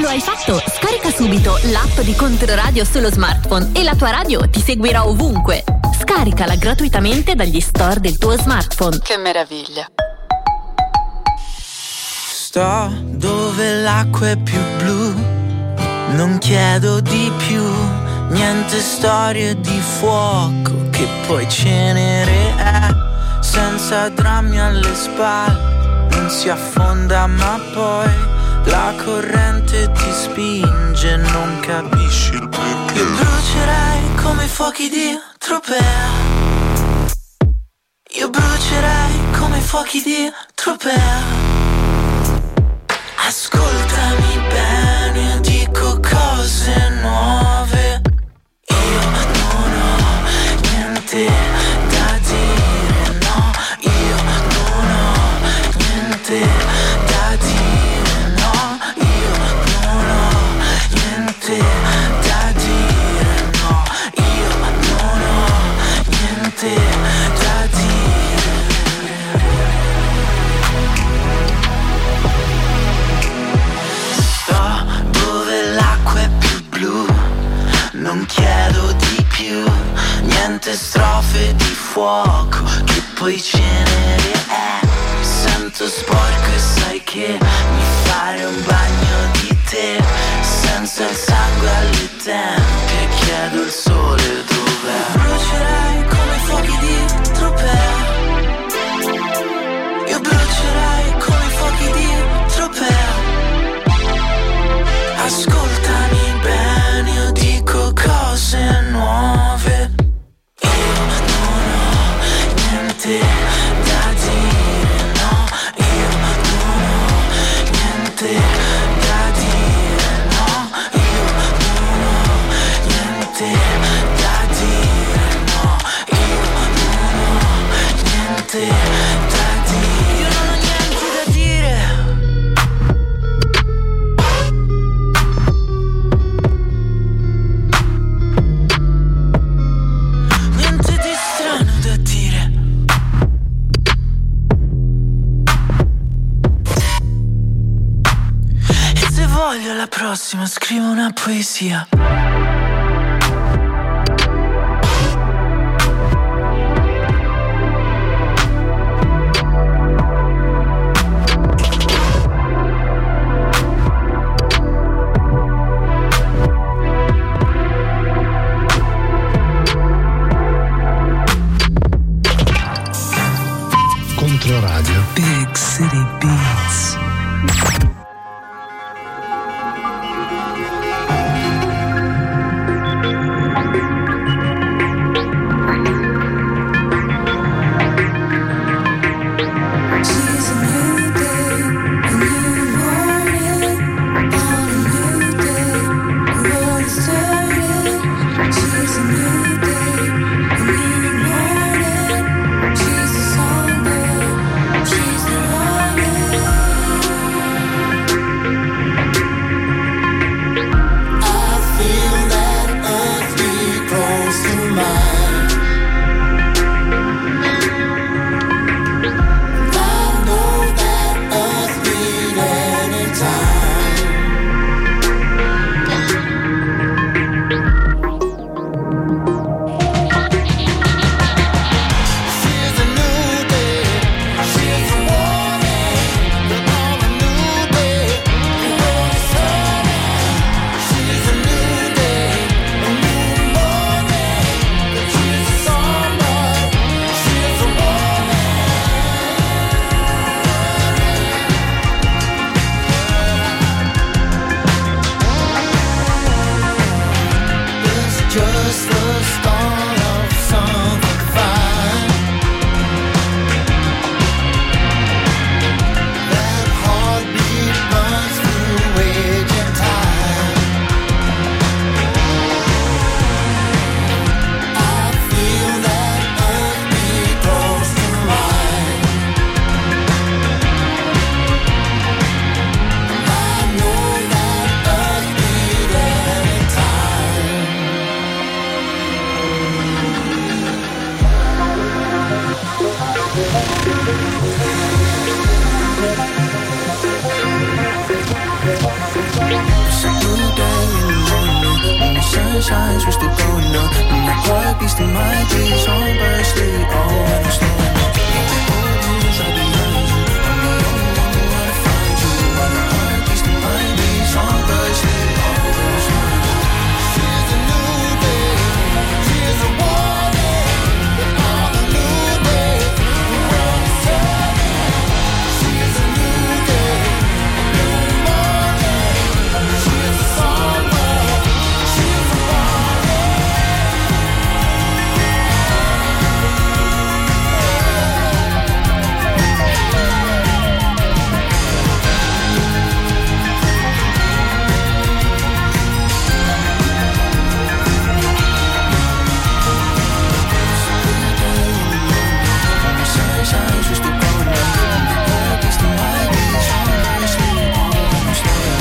lo hai fatto, scarica subito l'app di Controradio sullo smartphone e la tua radio ti seguirà ovunque. Scaricala gratuitamente dagli store del tuo smartphone. Che meraviglia. Sto dove l'acqua è più blu, non chiedo di più, niente storie di fuoco che poi cenere è, senza drammi alle spalle, non si affonda ma poi la corrente ti spinge, non capisci il perché. Io brucerei come i fuochi di Tropea, io brucerei come i fuochi di Tropea. Ascoltami bene, dico cose nuove. Io non ho niente da dire, no. Io non ho niente da dire, no. Io non ho niente da dire, no. Io non ho niente da dire. Non chiedo di più, niente strofe di fuoco che poi cenere è. Mi sento sporco e sai che mi fare un bagno di te, senza il sangue alle tempie, chiedo il sole dov'è. Brucerei come i fuochi di Tropea, io brucerei come i fuochi di Tropea. Ascoltami bene, io dico cose nuove. Io non ho niente da dire, no. Io non ho niente da dire, no. Io non ho niente da dire, no. Io non ho niente da dire. Io non ho niente da dire. Alla prossima scrivo una poesia. Controradio Big City Beats. It's a new day in the morning. When the sun shines, we're still going up. And the heart beats to my beat, songbirds sleep. Oh, when I'm slowing up. Old news, I'll be honest. I'm the only one who wanna find you. When the heart beats to my beat, songbirds sleep. Oh, when I'm slowing up. Here's a new day. Here's a warning. On a new day. We're on the sun. Here's a new day. A new morning. Here's a songbird. Here's a warning. Shines, we're still going up. And the heart beats to my beat, songbirds sleep. Oh, when I'm slowing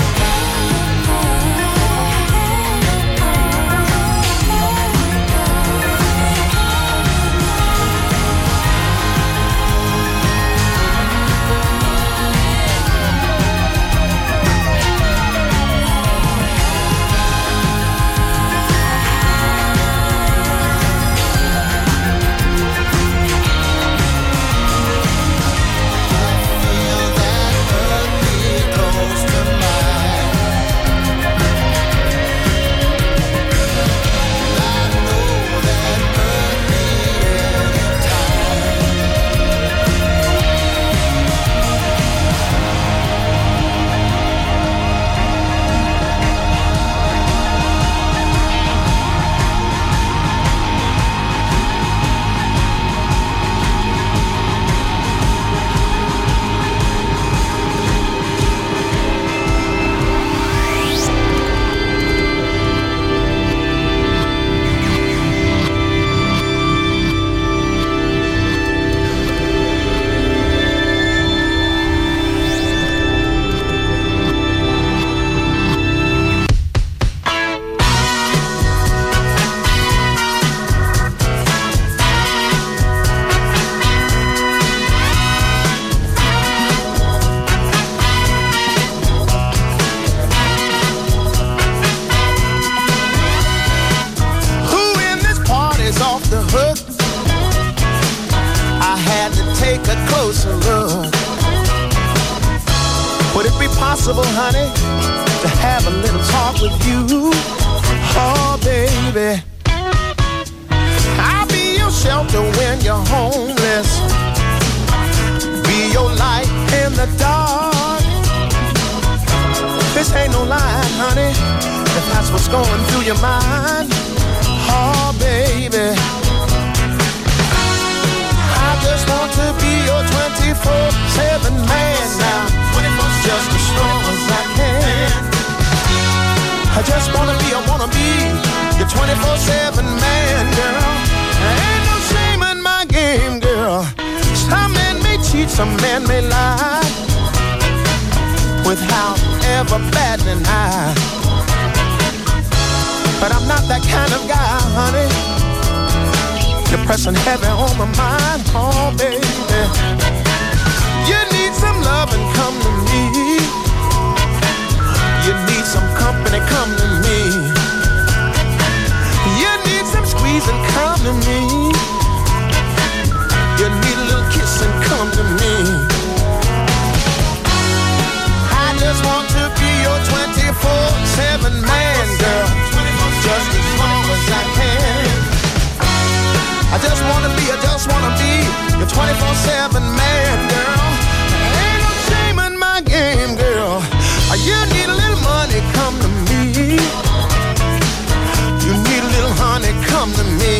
honey, to have a little talk with you. Oh, baby, I'll be your shelter when you're homeless. Be your light in the dark. This ain't no lie, honey, if that's what's going through your mind. Oh, baby, I just want to be your 24/7 man now. Just as strong as I can. I just wanna be your 24/7 man, girl. Ain't no shame in my game, girl. Some men may cheat, some men may lie, without ever batting an eye. But I'm not that kind of guy, honey. You're pressing heavy on my mind, oh baby. You need some love and come to me. You need some company, come to me. You need some squeeze and come to me. You need a little kiss and come to me. I just want to be your 24/7 man, girl. Just as long as I can. I just wanna be your 24/7 man, girl. Ain't no shame in my game, girl. You need a little money, come to me. You need a little honey, come to me.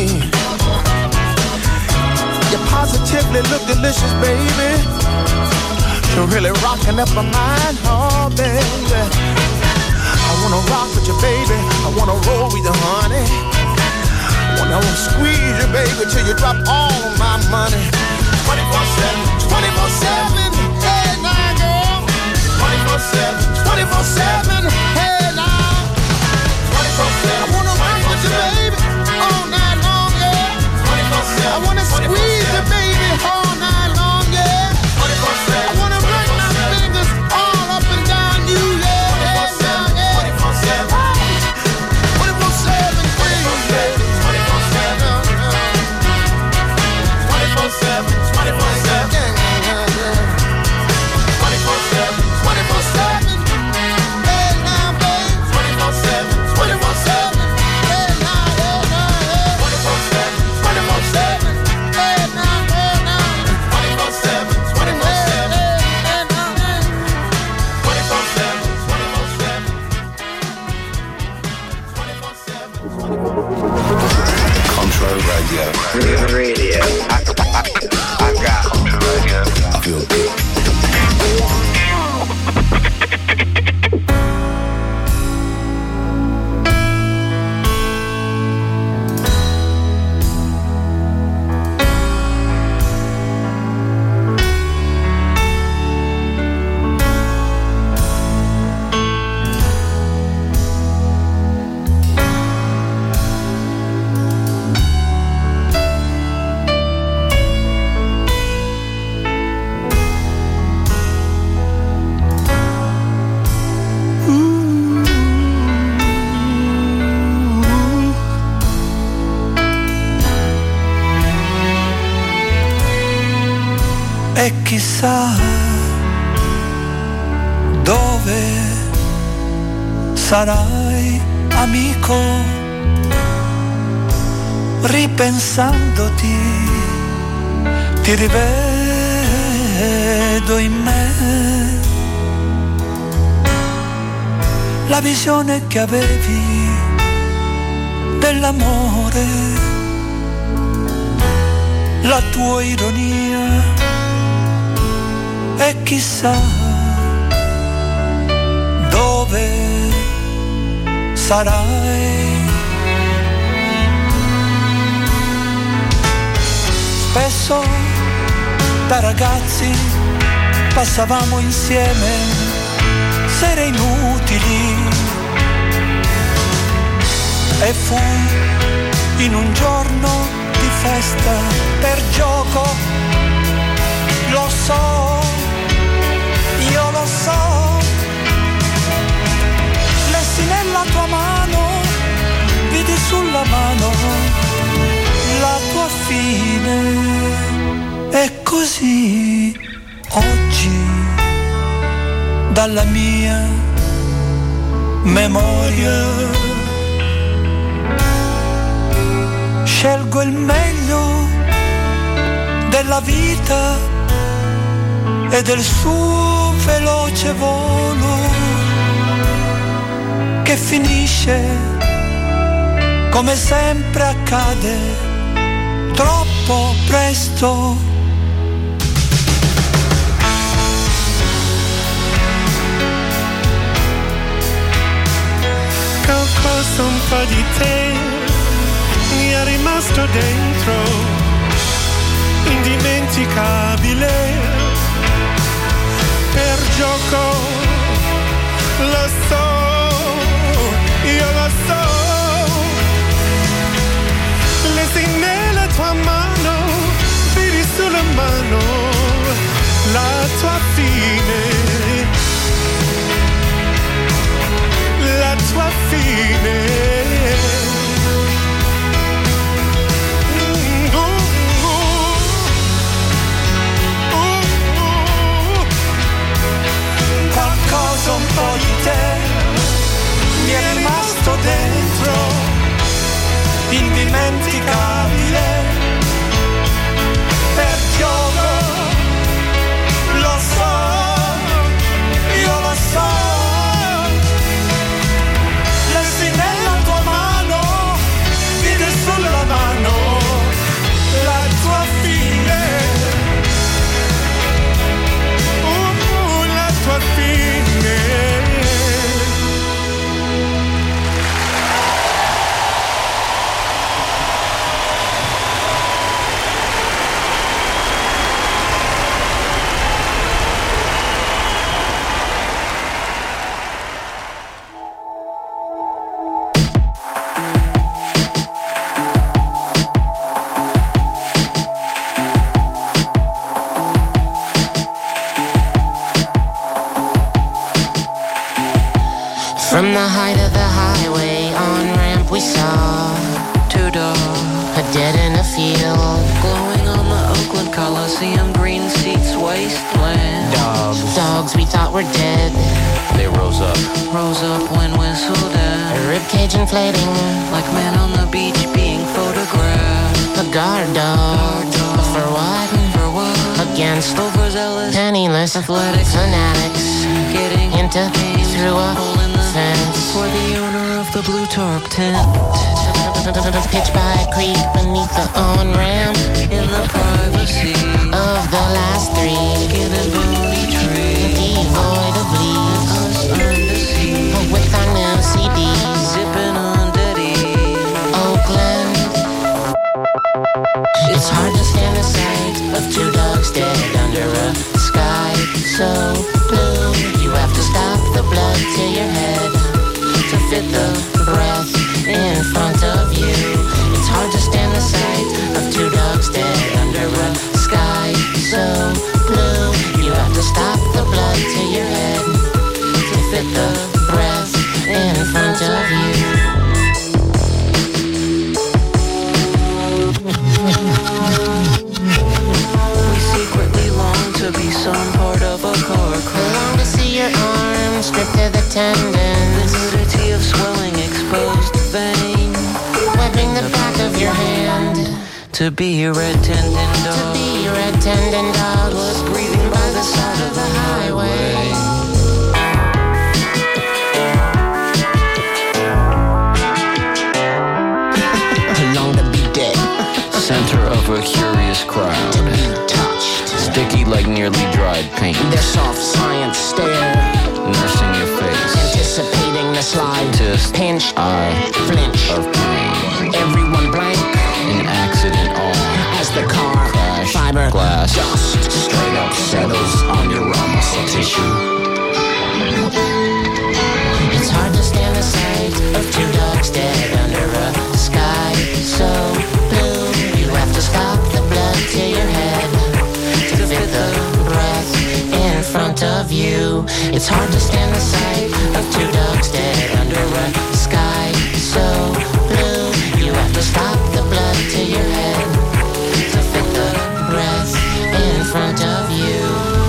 You positively look delicious, baby. You're really rocking up my mind, oh baby. I wanna rock with you, baby. I wanna roll with you, honey. I wanna squeeze you, baby, till you drop all of my money. 24/7, 24/7, hey now, girl. 24/7, 24/7, hey now. 24/7, I wanna rock with you, baby, all night long, yeah. 24/7, I wanna squeeze you, baby, all night long, yeah. 24/7, I wanna run my fingers all up and down you, yeah. 24/7, Radio. I got Ultra Radio. I feel good. E chissà dove sarai, amico, ripensandoti ti rivedo in me la visione che avevi dell'amore, la tua ironia. E chissà dove sarai. Spesso da ragazzi passavamo insieme sere inutili e fu in un giorno di festa per gioco, lo so. Io lo so, lessi nella tua mano, vidi sulla mano la tua fine. E così oggi dalla mia memoria scelgo il meglio della vita e del suo veloce volo che finisce come sempre accade troppo presto. Qualcosa un po' di te mi è rimasto dentro, indimenticabile. Per gioco, lo so, io lo so. Lessi nella tua mano, vedi sulla mano la tua fine, la tua fine. Un po' di te mi è rimasto dentro, indimenticabile. Per gioco, lo so, io lo so. Lessi nella tua mano, vedi sulla mano la tua fine, la tua fine. From the height of the highway on ramp we saw two dogs, a dead in a field, glowing on the Oakland Coliseum, green seats, wasteland. Dogs we thought were dead. They rose up when whistled at. A ribcage inflating, like men on the beach being photographed. A guard dog. For what? For what? Against overzealous, penniless, athletic fanatics, getting into through a hole in the fence for the owner of the blue tarp tent. Pitch by a creek beneath the on-ramp. In the privacy of the last three. Skinning bony tree. Devoid of leaves. Us under sea. With our new CDs. Zipping on Daddy. Oakland. It's hard to stand the sight of two dogs dead under a sky so blue. You have to stop the blood to your head to fit the breath in front of you. It's hard to stand the sight of two dogs dead under a sky so blue. You have to stop the blood to your head to fit the breath in front of you. We secretly long to be some part of a car crash. Long to see your arms stripped to the tendons. The nudity of swelling exposed vein. Webbing the back of your hand. To be a red tendon dog. To be a red tendon dog. Blood breathing by the side of the highway. Long to be dead. Center of a curious crowd. To be touched. Sticky like nearly dried paint. Their soft science stare. Nursing your face. Anticipating the slide. Test. Pinch. Eye. Flinch. Of pain. Everyone blank. An accident on. As the car. Crash. Fiber. Glass. Dust. Straight up settles on your raw muscle tissue. It's hard to stand the sight of two dogs dead under a sky so blue. You have to stop the blood to your head to fit the breath in front of you. It's hard to stand the sight of two dogs dead under a sky so blue. You have to stop the blood to your head to fit the breath in front of you.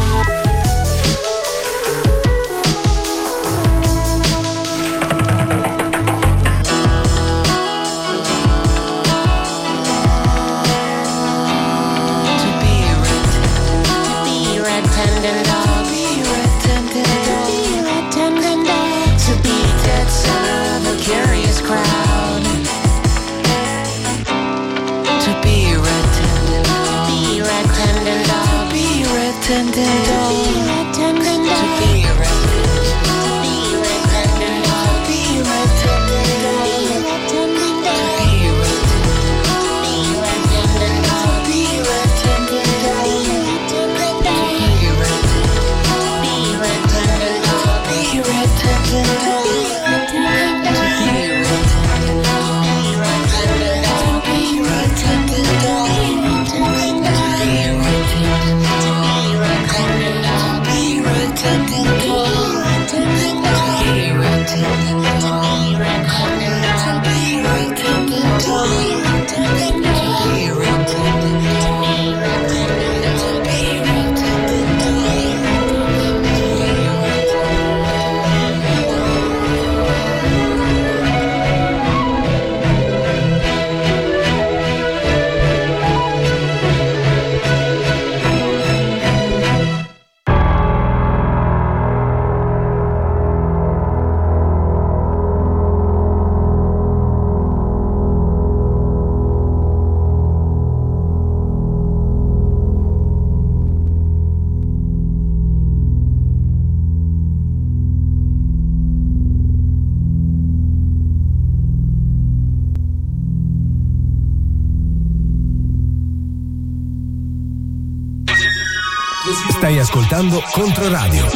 Stai ascoltando Controradio.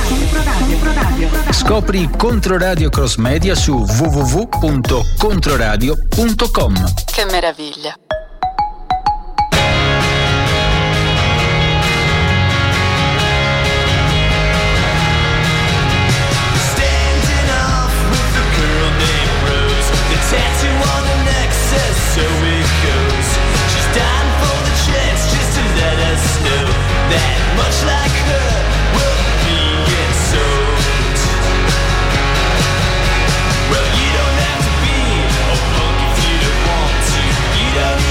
Scopri Controradio Cross Media su www.controradio.com. Che meraviglia! So it goes. She's dying for the chance just to let us know that much like her, we're being sold. Well, you don't have to be a punk if you don't want to. You don't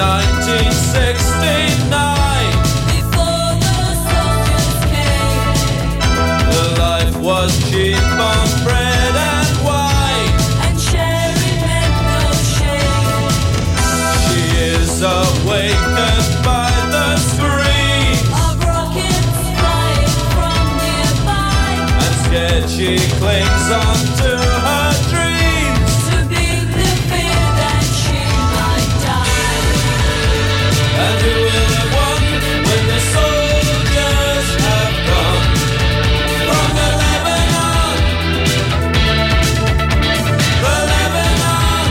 1969, before the soldiers came, the life was cheap on bread and wine, and sharing meant no shame. she is awakened by the scream Of rockets flying from nearby, and scared she clings on to her dreams. to beat the fear that she might die. And who will have won when the soldiers have gone from the Lebanon? The Lebanon.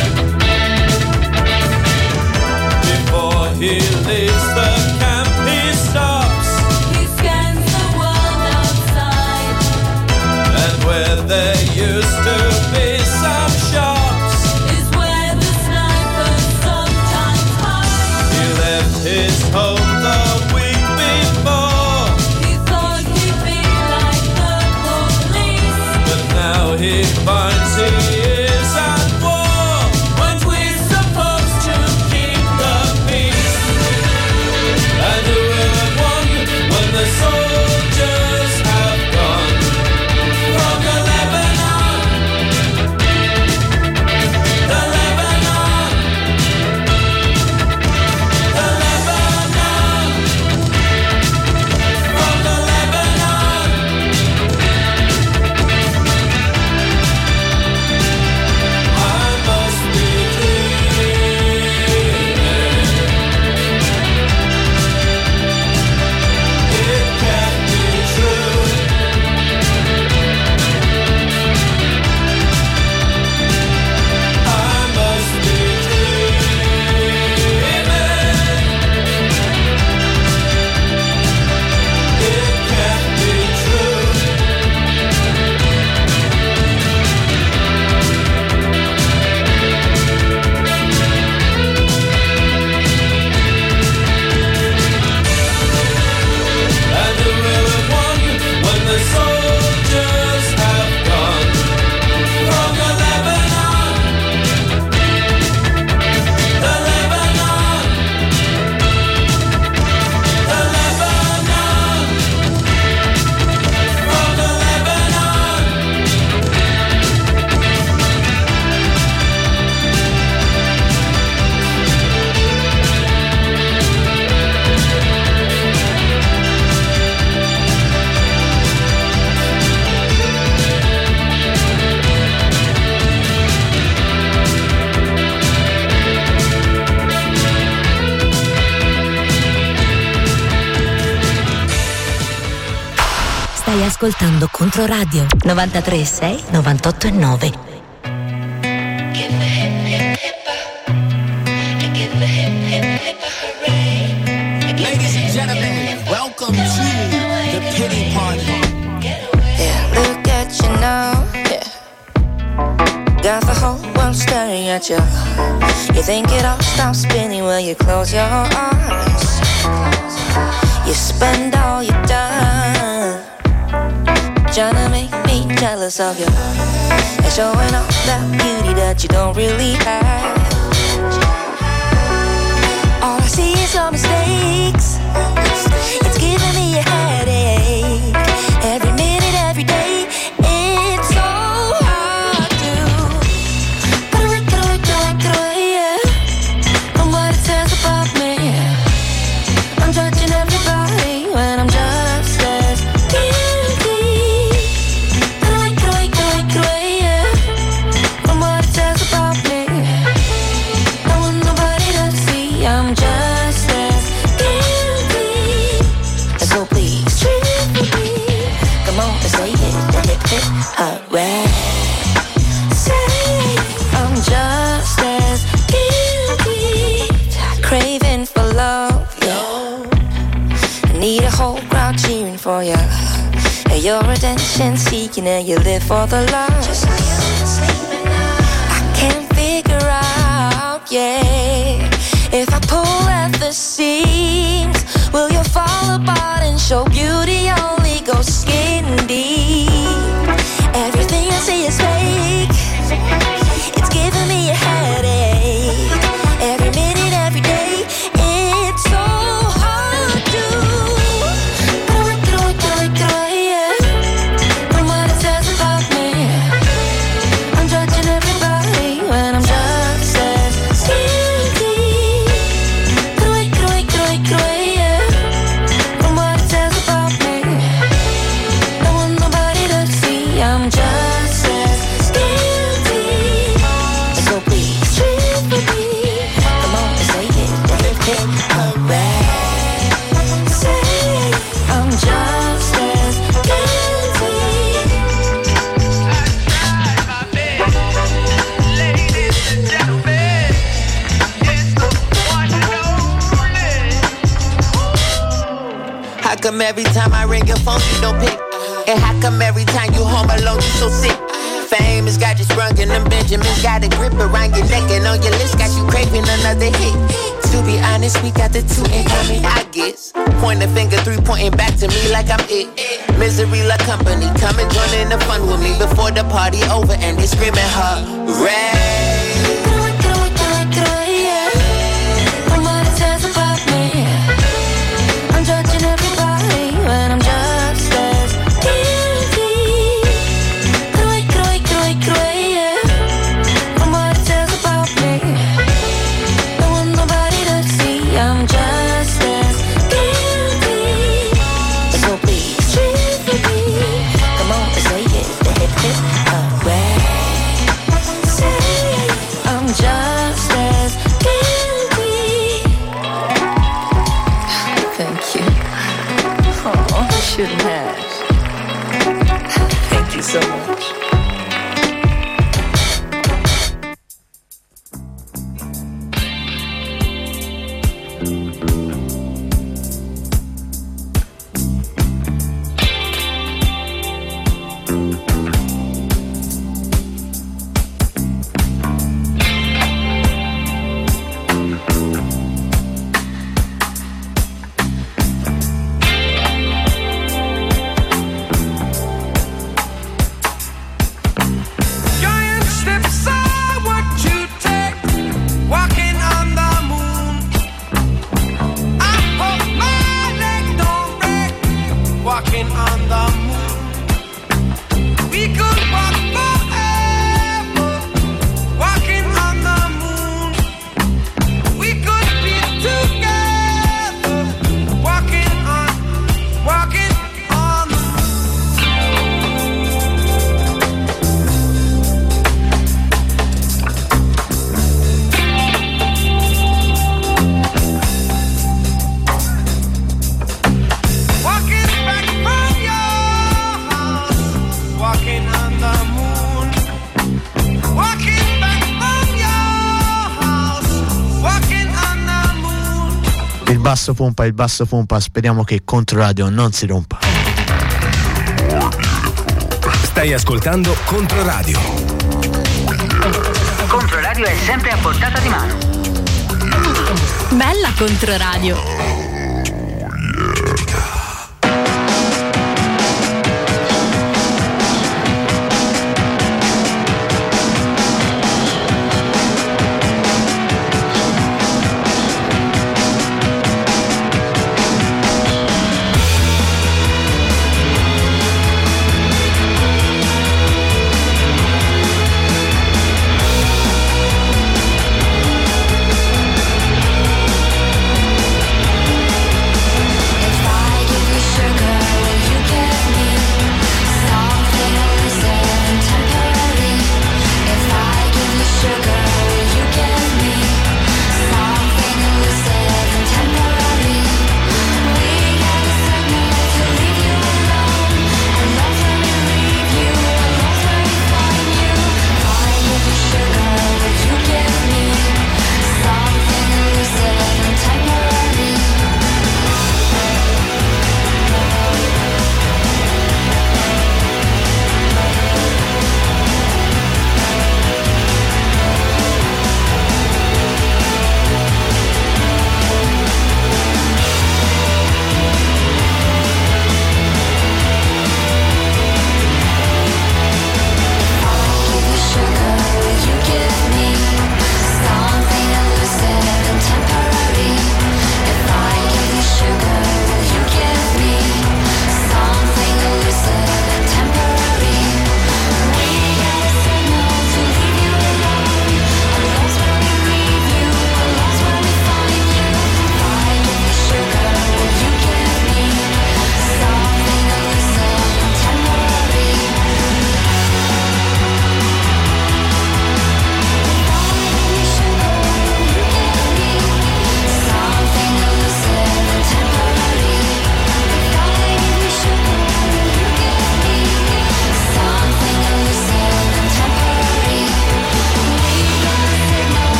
Before he leaves the camp, he stops, He scans the world outside, and where there used to be some shops, is where the snipers sometimes hide. he left his home the week before, He thought he'd be like the police, but now he finds he is at war. Weren't we supposed to keep the peace? And who will have won when the soldiers have gone from the Lebanon? The Lebanon. The Lebanon. From the Lebanon. I must be dreaming. It can't be true. I must be dreaming. It can't be true. And who will have won when the soldiers have gone from the Lebanon? The Lebanon. The Lebanon. From the Lebanon. Stai ascoltando Controradio 93.6 98.9. Ladies and gentlemen, welcome to the Pity Party. Yeah, look at you now. Yeah. Got the whole world staring at you. You think it all stops spinning when you close your eyes. You spend all your time trying to make me jealous of you, and showing off that beauty that you don't really have. All I see is your mistakes. It's giving me a headache. Every minute, every day, it's so hard to get away, yeah, from what it says about me. I'm judging everybody when I'm just as guilty. Get away, yeah, from what it says about me. I want nobody to see I'm just as guilty. And so please treat me. Come on and say it, alright. Say I'm just as guilty. Craving for love, yeah. Need a whole crowd cheering for you. And you're attention seeking and you live for the love. I can't figure out, yeah, if I pull at the seams, will you fall apart and show beauty only goes skin deep? Everything I see is fake. It's giving me a headache. Every minute, every day. come every time I ring your phone you don't pick? And how come every time you home alone you so sick? Fame has got you sprung and them Benjamins got a grip around your neck and on your list got you craving another hit. To be honest, we got the two in common, I guess. Point the finger, three pointing back to me like I'm it. Misery like company, come and join in the fun with me before the party over and they screaming hooray. Nobody says about me. I'm judging everybody when I'm just as guilty. Nobody says about me. Don't want nobody to see. I'm just as guilty. So please treat me. Come on, say it. The hip hip hooray. Say I'm just as guilty. Thank you. Oh, I shouldn't have. Thank you so much. Il basso pompa, speriamo che Controradio non si rompa. Stai ascoltando Controradio. Controradio è sempre a portata di mano. Bella Controradio. If I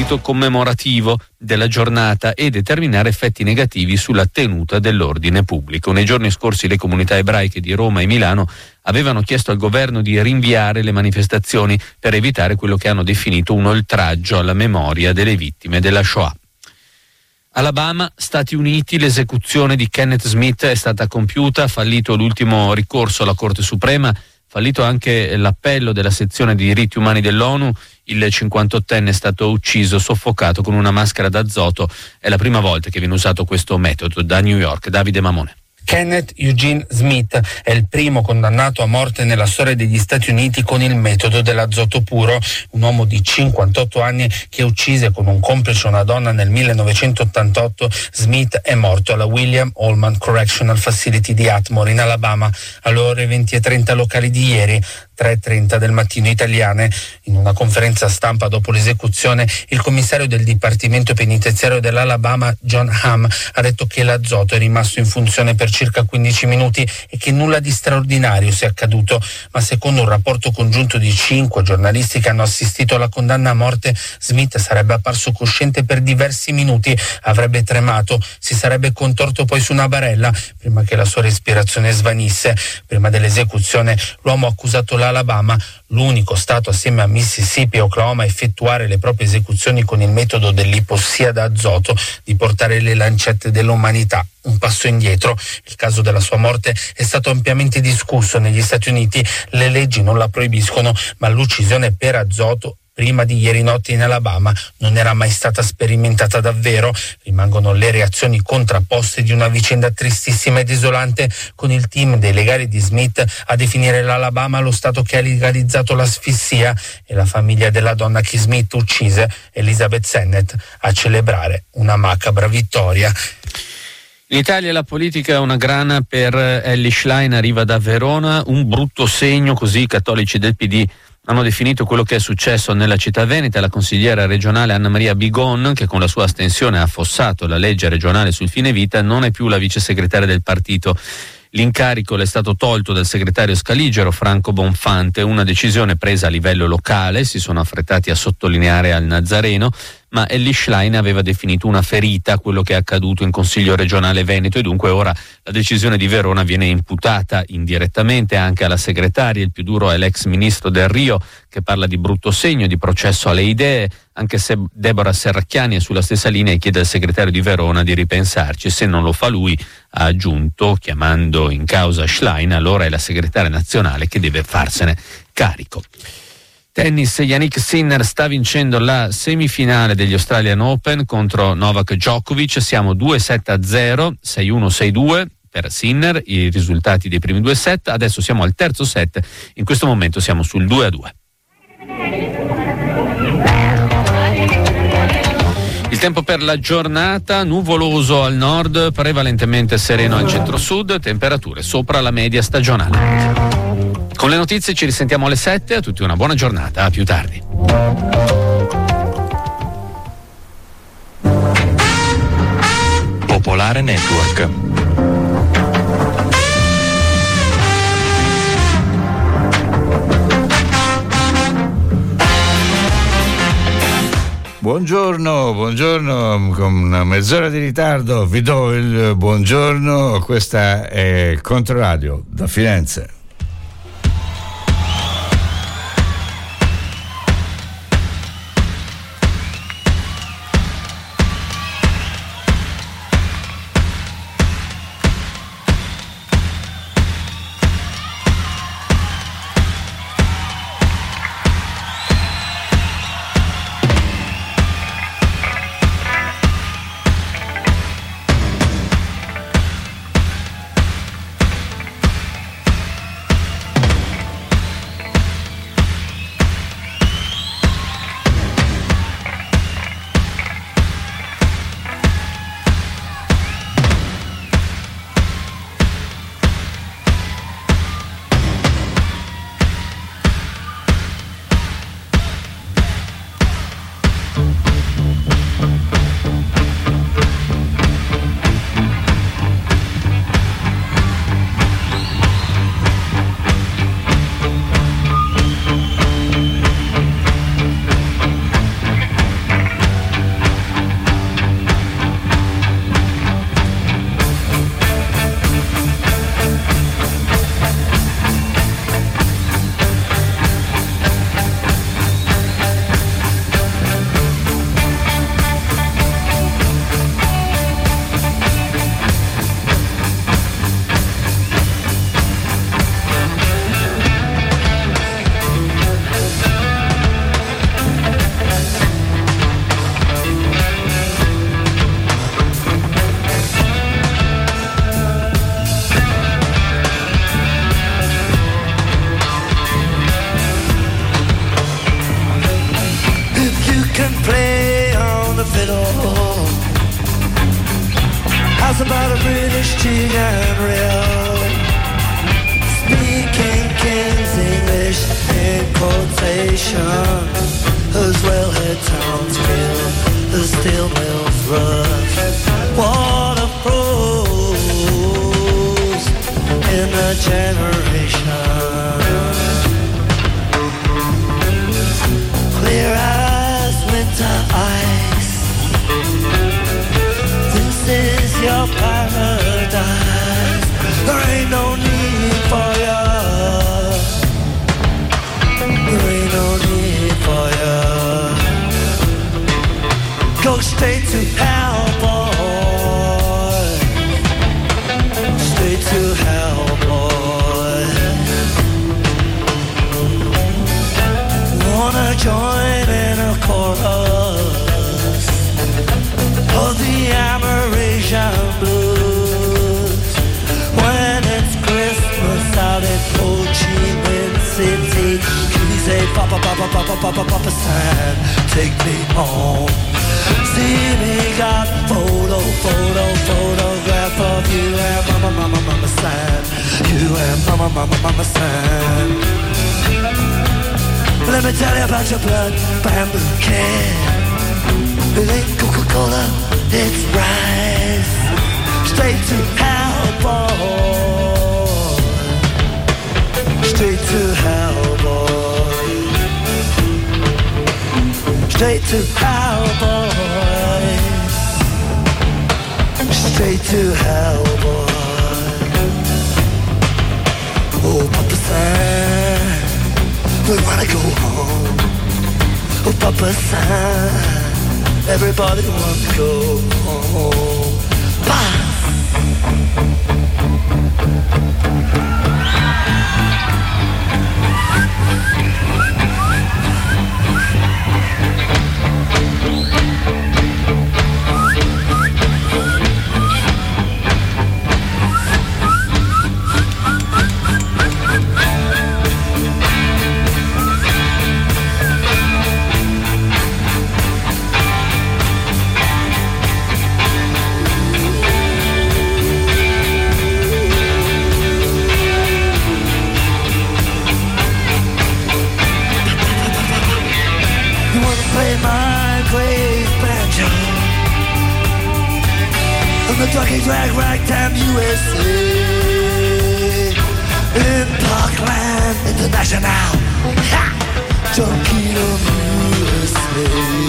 spirito commemorativo della giornata e determinare effetti negativi sulla tenuta dell'ordine pubblico. Nei giorni scorsi le comunità ebraiche di Roma e Milano avevano chiesto al governo di rinviare le manifestazioni per evitare quello che hanno definito un oltraggio alla memoria delle vittime della Shoah. Alabama, Stati Uniti, l'esecuzione di Kenneth Smith è stata compiuta, fallito l'ultimo ricorso alla Corte Suprema, fallito anche l'appello della sezione di diritti umani dell'ONU. Il 58enne è stato ucciso soffocato con una maschera d'azoto. È la prima volta che viene usato questo metodo. Da New York, Davide Mamone. Kenneth Eugene Smith è il primo condannato a morte nella storia degli Stati Uniti con il metodo dell'azoto puro, un uomo di 58 anni che uccise con un complice una donna nel 1988. Smith è morto alla William Holman Correctional Facility di Atmore in Alabama alle ore 20:30 locali di ieri, 3:30 del mattino italiane. In una conferenza stampa dopo l'esecuzione, il commissario del Dipartimento Penitenziario dell'Alabama, John Hamm, ha detto che l'azoto è rimasto in funzione per circa 15 minuti e che nulla di straordinario sia accaduto, ma secondo un rapporto congiunto di 5 giornalisti che hanno assistito alla condanna a morte, Smith sarebbe apparso cosciente per diversi minuti, avrebbe tremato, si sarebbe contorto poi su una barella prima che la sua respirazione svanisse. Prima dell'esecuzione l'uomo ha accusato l'Alabama, l'unico stato assieme a Mississippi e Oklahoma a effettuare le proprie esecuzioni con il metodo dell'ipossia d'azoto, di portare le lancette dell'umanità un passo indietro. Il caso della sua morte è stato ampiamente discusso negli Stati Uniti. Le leggi non la proibiscono, ma l'uccisione per azoto prima di ieri notte in Alabama non era mai stata sperimentata davvero. Rimangono le reazioni contrapposte di una vicenda tristissima e desolante, con il team dei legali di Smith a definire l'Alabama lo stato che ha legalizzato l'asfissia e la famiglia della donna che Smith uccise, Elizabeth Sennett, a celebrare una macabra vittoria. In Italia la politica è una grana per Elly Schlein, arriva da Verona, un brutto segno, così i cattolici del PD hanno definito quello che è successo nella città veneta. La consigliera regionale Anna Maria Bigon, che con la sua astensione ha affossato la legge regionale sul fine vita, non è più la vice segretaria del partito. L'incarico le è stato tolto dal segretario scaligero Franco Bonfante, una decisione presa a livello locale, si sono affrettati a sottolineare al Nazareno, ma Elly Schlein aveva definito una ferita quello che è accaduto in Consiglio regionale Veneto e dunque ora la decisione di Verona viene imputata indirettamente anche alla segretaria. Il più duro è l'ex ministro Del Rio, che parla di brutto segno, di processo alle idee, anche se Deborah Serracchiani è sulla stessa linea e chiede al segretario di Verona di ripensarci. Se non lo fa lui, ha aggiunto, chiamando in causa Schlein, allora è la segretaria nazionale che deve farsene carico. Tennis, Yannick Sinner sta vincendo la semifinale degli Australian Open contro Novak Djokovic, siamo 2-7-0, 6-1, 6-2 per Sinner, i risultati dei primi due set, adesso siamo al terzo set, in questo momento siamo sul 2-2. Il tempo per la giornata, nuvoloso al nord, prevalentemente sereno al centro-sud, temperature sopra la media stagionale. Con le notizie ci risentiamo alle 7, a tutti una buona giornata, a più tardi. Popolare Network. Buongiorno, con una mezz'ora di ritardo vi do il buongiorno, questa è Controradio da Firenze. it all. How's about a British king and real? Speaking King's English in quotation, as well-head towns kill, the steel mills rush. Water froze in a generation, clear as winter ice. This is your paradise. There ain't no need for you. There ain't no need for you. Go straight to hell, boy. Straight to hell, boy. Wanna join in a chorus of the Amerasian blues when it's Christmas out in Ho Chi Minh City. You say, Papa, Papa, Papa, Papa, Papa San, take me home. See me got photograph of you and Mama, Mama, Mama San. You and Mama, Mama, Mama San. Let me tell you about your blood bamboo can. It ain't Coca-Cola, it's rice. Straight to hell, boy. Straight to hell, boy. Straight to hell, boy. Straight to hell, boy. Oh, Papa San, we wanna go home. Oh, Papa San, everybody wants to go home. Bye. The Ducky Drag Ragtime USA in Parkland International. Ha! Junkie USA,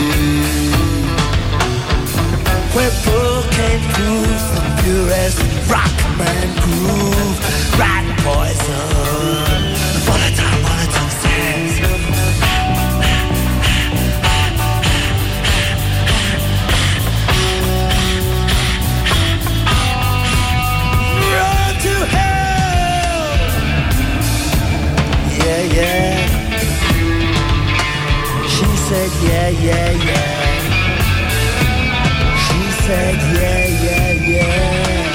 where cocaine grooves the purest rockman groove, rat poison, volatile sex. Yeah, she said yeah, yeah, yeah. She said yeah, yeah, yeah.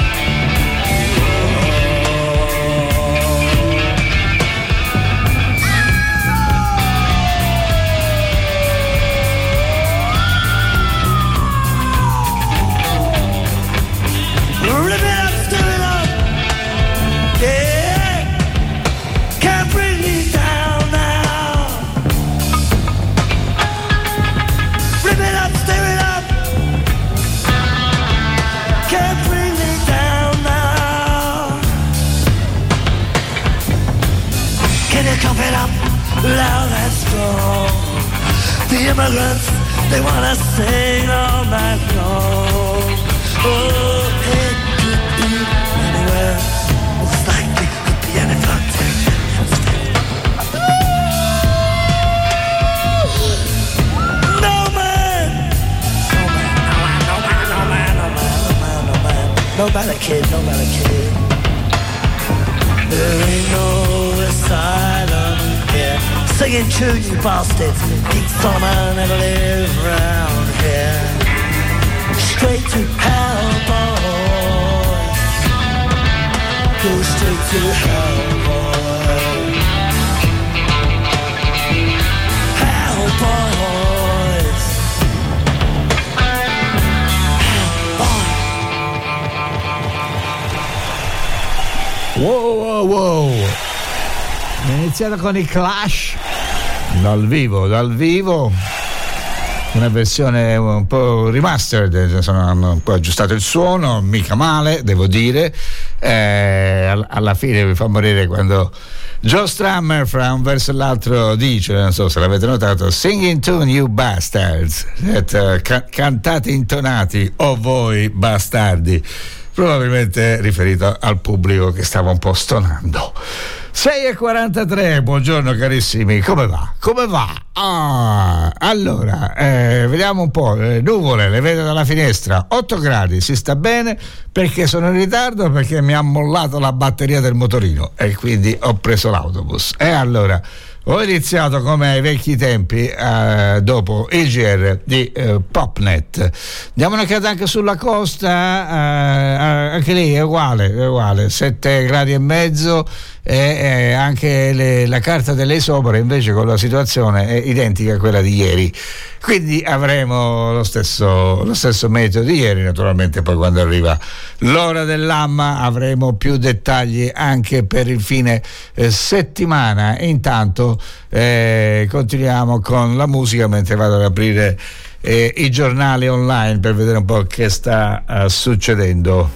Rip it up, stir it up. Yeah, can't bring me down now. Rip it up, stir it up. Can't bring me down now. Can you come it up loud and strong? The immigrants, they wanna sing all night long. Oh, it could be anywhere. Looks like it could be any fucking. No man, no matter kid, no matter kid. There ain't no asylum here. Singing tune, you bastards. King Solomon never lived round here. Straight to hell, boy. Go straight to hell, boy. Hell, boys. iniziato con i Clash dal vivo, una versione un po' remastered, hanno un po' aggiustato il suono, mica male, devo dire. Alla fine mi fa morire quando Joe Strummer fra un verso e l'altro dice, non so se l'avete notato, singing tune you bastards, cantate intonati o voi bastardi, probabilmente riferito al pubblico che stava un po' stonando. 6:43, buongiorno carissimi, come va? Allora, vediamo un po', nuvole, le vedo dalla finestra, 8 gradi, si sta bene perché sono in ritardo, perché mi ha mollato la batteria del motorino e quindi ho preso l'autobus. E allora ho iniziato come ai vecchi tempi, dopo il GR di Popnet. Diamo un'occhiata anche sulla costa, anche lì è uguale, 7 gradi e mezzo, e anche la carta delle isopore invece con la situazione è identica a quella di ieri, quindi avremo lo stesso meteo di ieri. Naturalmente poi quando arriva l'ora dell'AMMA avremo più dettagli anche per il fine settimana. E intanto continuiamo con la musica mentre vado ad aprire i giornali online per vedere un po' che sta succedendo.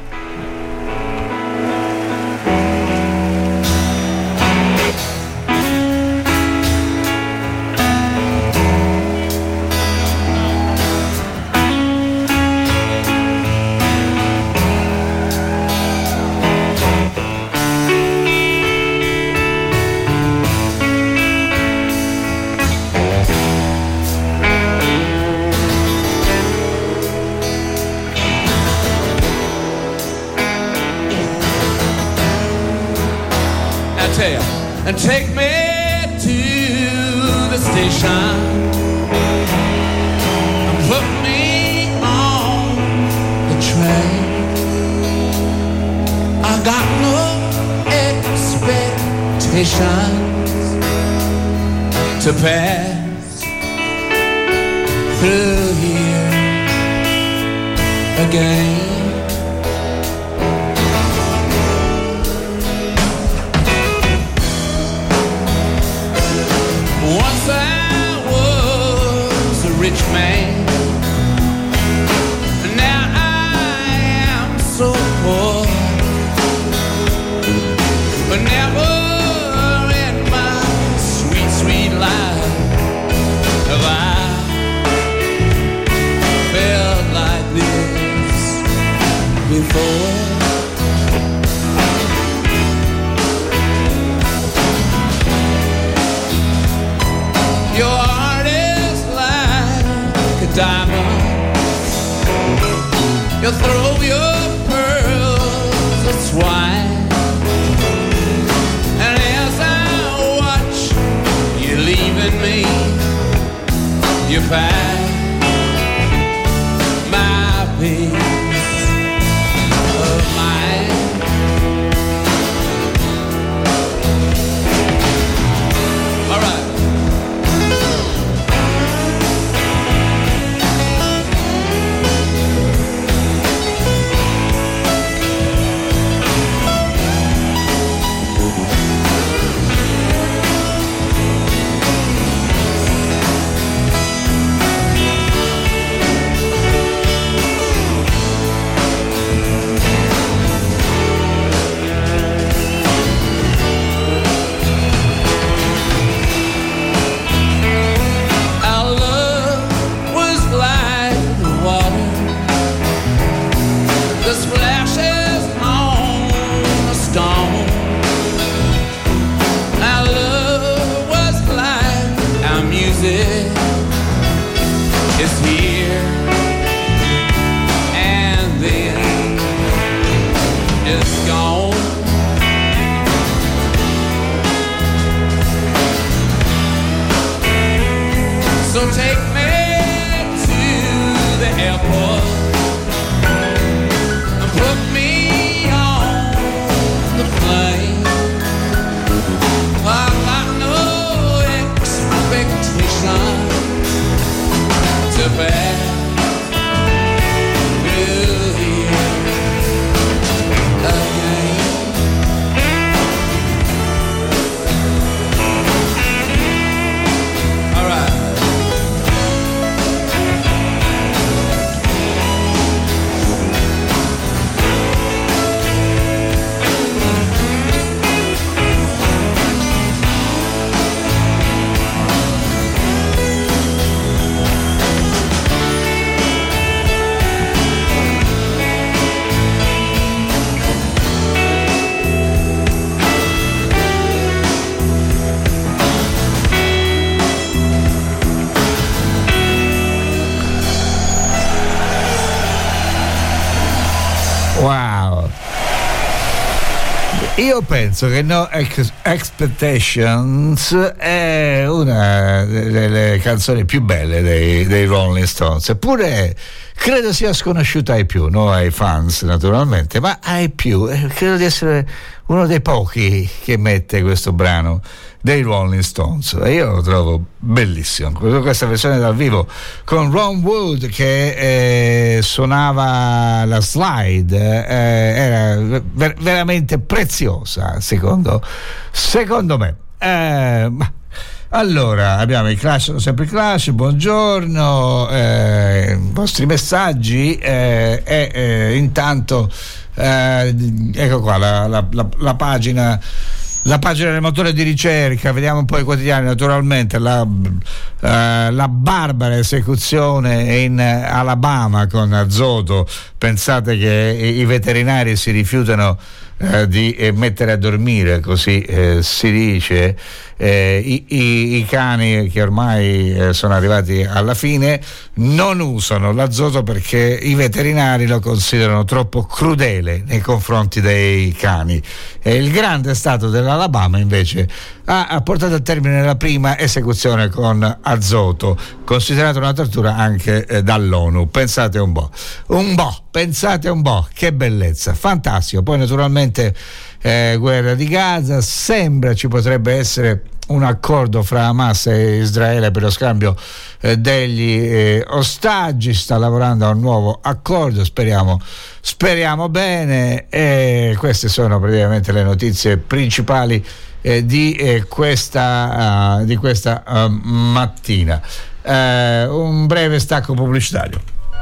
And take me to the station and put me on the train. I got no expectations to pass through here again. Once I was a rich man, and now I am so poor. But never in my sweet, sweet life have I felt like this before. Your heart is like a diamond. You throw your pearls of swine, and as I watch you leaving me, you find my peace of mind. All right. It's here and then it's gone. So take me to the airport and put me on the plane. I've got no expectation to pass through here again. Io penso che No Expectations è una delle canzoni più belle dei Rolling Stones, eppure credo sia sconosciuta ai più, non ai fans naturalmente, ma ai più. Credo di essere uno dei pochi che mette questo brano dei Rolling Stones, e io lo trovo bellissimo. Questa versione dal vivo con Ron Wood che suonava la slide era veramente preziosa, secondo me. Allora, abbiamo i Clash, sono sempre i Clash, buongiorno, i vostri messaggi intanto ecco qua la pagina del motore di ricerca, vediamo un po' i quotidiani. Naturalmente la barbara esecuzione in Alabama con azoto, pensate che i veterinari si rifiutano di mettere a dormire, così si dice, i cani che ormai sono arrivati alla fine non usano l'azoto perché i veterinari lo considerano troppo crudele nei confronti dei cani, e il grande stato dell'Alabama invece ha portato a termine la prima esecuzione con azoto, considerata una tortura anche dall'ONU. Pensate un po', che bellezza, fantastico. Poi naturalmente guerra di Gaza, sembra ci potrebbe essere un accordo fra Hamas e Israele per lo scambio degli ostaggi, sta lavorando a un nuovo accordo, speriamo bene, e queste sono praticamente le notizie principali di questa mattina. Un breve stacco pubblicitario.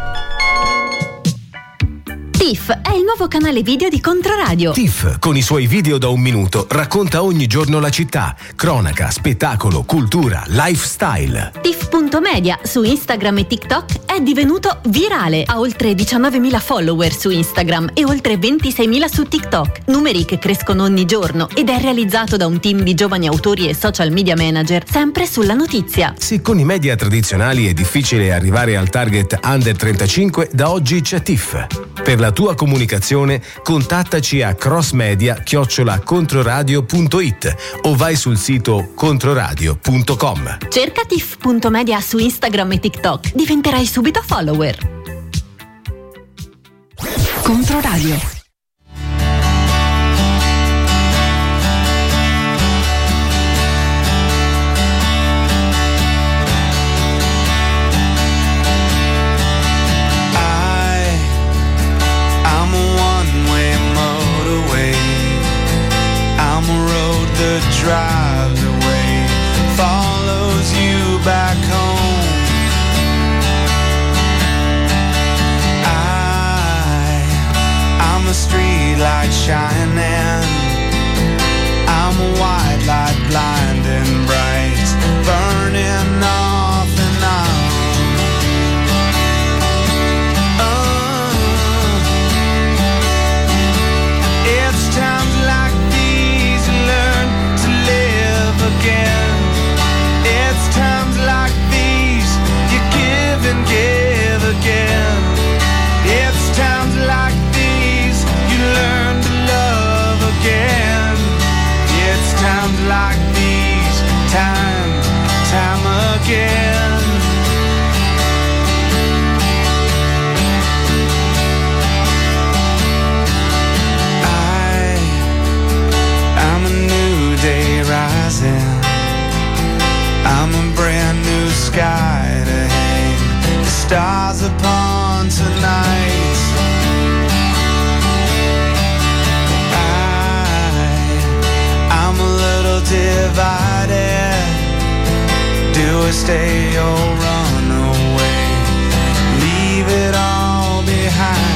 TIFF è il nuovo canale video di Controradio. TIFF, con i suoi video da 1 minuto, racconta ogni giorno la città, cronaca, spettacolo, cultura, lifestyle. TIFF.media su Instagram e TikTok è divenuto virale. Ha oltre 19.000 follower su Instagram e oltre 26.000 su TikTok. Numeri che crescono ogni giorno, ed è realizzato da un team di giovani autori e social media manager, sempre sulla notizia. Se con i media tradizionali è difficile arrivare al target under 35, da oggi c'è TIFF. Per la tua comunicazione contattaci a crossmedia@controradio.it o vai sul sito controradio.com. Cerca TIFF.media su Instagram e TikTok, diventerai subito follower. Controradio. Drives away, follows you back home. I'm a street light shining, I'm a white light blinding bright, burning off and on. It's times like these you learn to live again. It's times like these you give and give again. It's times like these you learn to love again. It's times like these, time again. I'm a new day rising, I'm a brand new sky to hang the stars upon tonight. I'm a little divided, do I stay or run away, leave it all behind.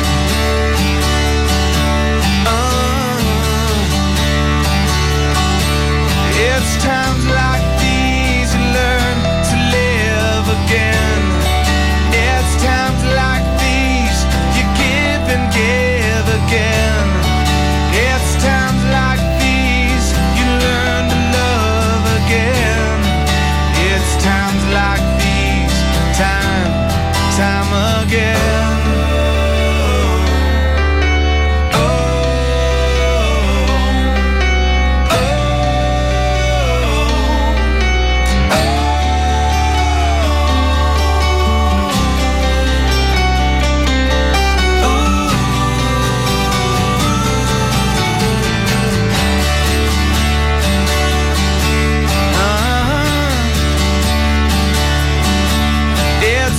It's times like these you learn to live again. It's times like these you give and give again. It's times like these you learn to love again. It's times like these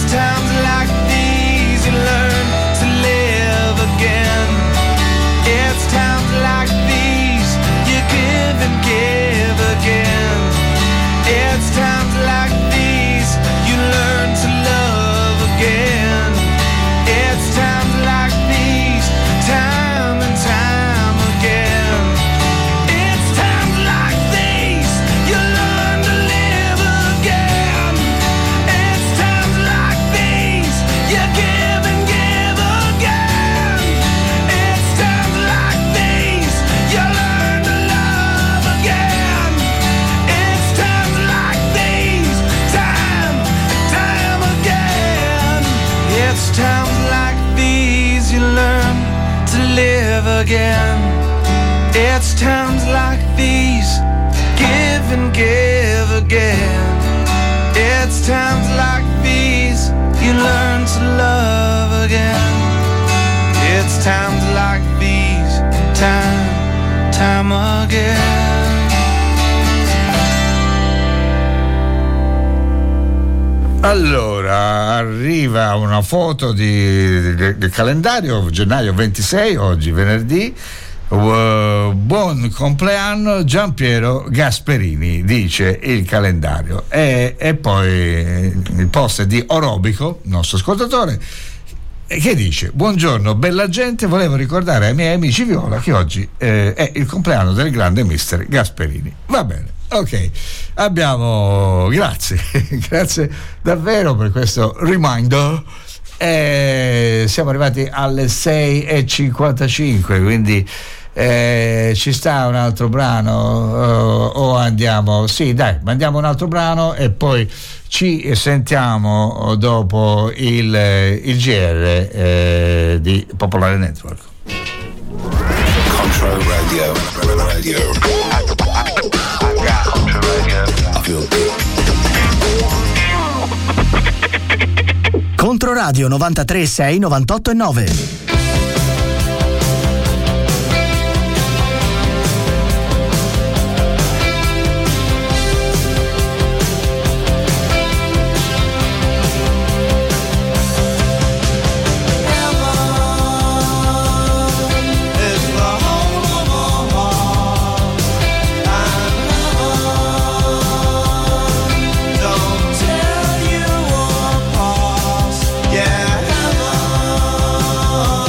times like these you learn to live again. It's times like these you give and give again. It's times like these you learn to love again. It's times like these, time and time again. It's times like these you learn to live again. It's times like these you give and give again. It's times like these you learn to love again. It's times like these, time and time again. It's times like these you learn to live again. It's times like these, give and give again. It's times like these you learn to love again. It's times like these, time again. Allora, arriva una foto del calendario, gennaio 26, oggi venerdì. Buon compleanno Giampiero Gasperini, dice il calendario. E poi il post è di Orobico, nostro ascoltatore, che dice: buongiorno bella gente, volevo ricordare ai miei amici Viola che oggi è il compleanno del grande mister Gasperini. Va bene, ok, abbiamo, grazie davvero per questo reminder. Siamo arrivati alle 6:55, quindi ci sta un altro brano o andiamo? Sì, dai, mandiamo un altro brano e poi ci sentiamo dopo il GR di Popolare Network. Control Radio. Controradio 93.6, 98.9. Yeah.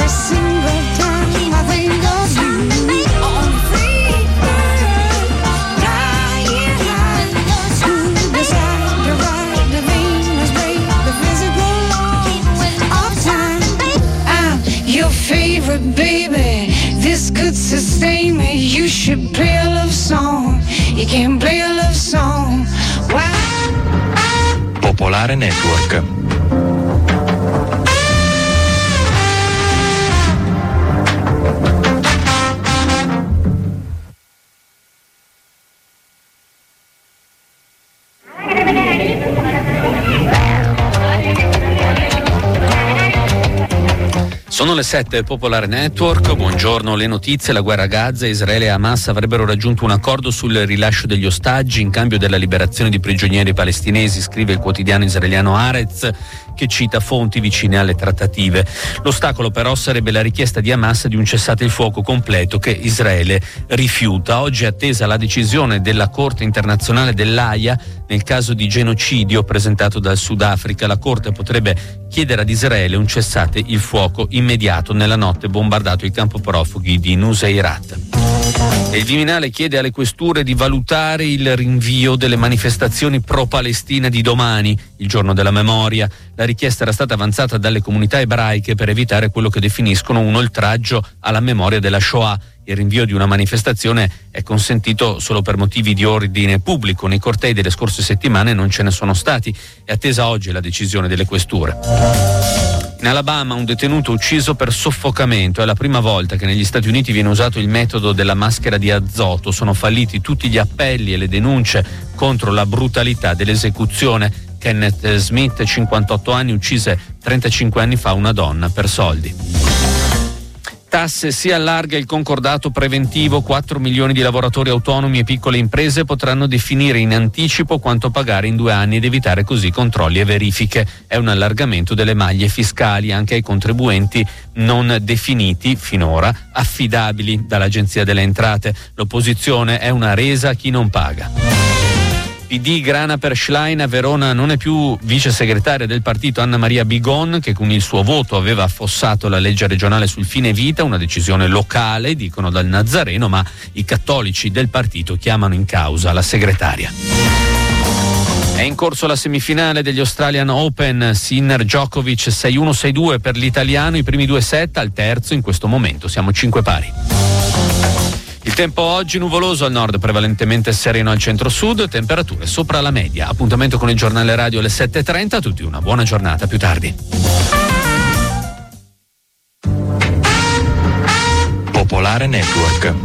Every single time I think of you. On free bird, flying high. Who decide to ride the Venus break the physical law of time? I'm your favorite baby. This could sustain me. You should play a love song. You can play a love song. Why? Popolare Network. Sono le 7, Popolare Network, buongiorno, le notizie, la guerra a Gaza, Israele e Hamas avrebbero raggiunto un accordo sul rilascio degli ostaggi in cambio della liberazione di prigionieri palestinesi, scrive il quotidiano israeliano Haaretz, che cita fonti vicine alle trattative. L'ostacolo però sarebbe la richiesta di Hamas di un cessate il fuoco completo che Israele rifiuta. Oggi è attesa la decisione della Corte internazionale dell'Aia nel caso di genocidio presentato dal Sudafrica. La Corte potrebbe chiedere ad Israele un cessate il fuoco immediato nella notte bombardato il campo profughi di Nuseirat. E il Viminale chiede alle questure di valutare il rinvio delle manifestazioni pro-Palestina di domani, il giorno della memoria. La richiesta era stata avanzata dalle comunità ebraiche per evitare quello che definiscono un oltraggio alla memoria della Shoah. Il rinvio di una manifestazione è consentito solo per motivi di ordine pubblico. Nei cortei delle scorse settimane non ce ne sono stati. È attesa oggi la decisione delle questure. In Alabama un detenuto ucciso per soffocamento. È la prima volta che negli Stati Uniti viene usato il metodo della maschera di azoto. Sono falliti tutti gli appelli e le denunce contro la brutalità dell'esecuzione. Kenneth Smith, 58 anni, uccise 35 anni fa una donna per soldi. Tasse, si allarga il concordato preventivo, 4 milioni di lavoratori autonomi e piccole imprese potranno definire in anticipo quanto pagare in 2 anni ed evitare così controlli e verifiche. È un allargamento delle maglie fiscali anche ai contribuenti non definiti finora affidabili dall'Agenzia delle Entrate. L'opposizione è una resa a chi non paga. PD grana per Schlein, a Verona non è più vice segretaria del partito Anna Maria Bigon, che con il suo voto aveva affossato la legge regionale sul fine vita, una decisione locale, dicono dal Nazareno, ma i cattolici del partito chiamano in causa la segretaria. È in corso la semifinale degli Australian Open, Sinner Djokovic 6-1, 6-2 per l'italiano, i primi 2 set, al terzo in questo momento siamo 5 pari. Il tempo oggi nuvoloso al nord, prevalentemente sereno al centro-sud, temperature sopra la media. Appuntamento con il giornale radio alle 7:30, a tutti una buona giornata, più tardi. Popolare Network.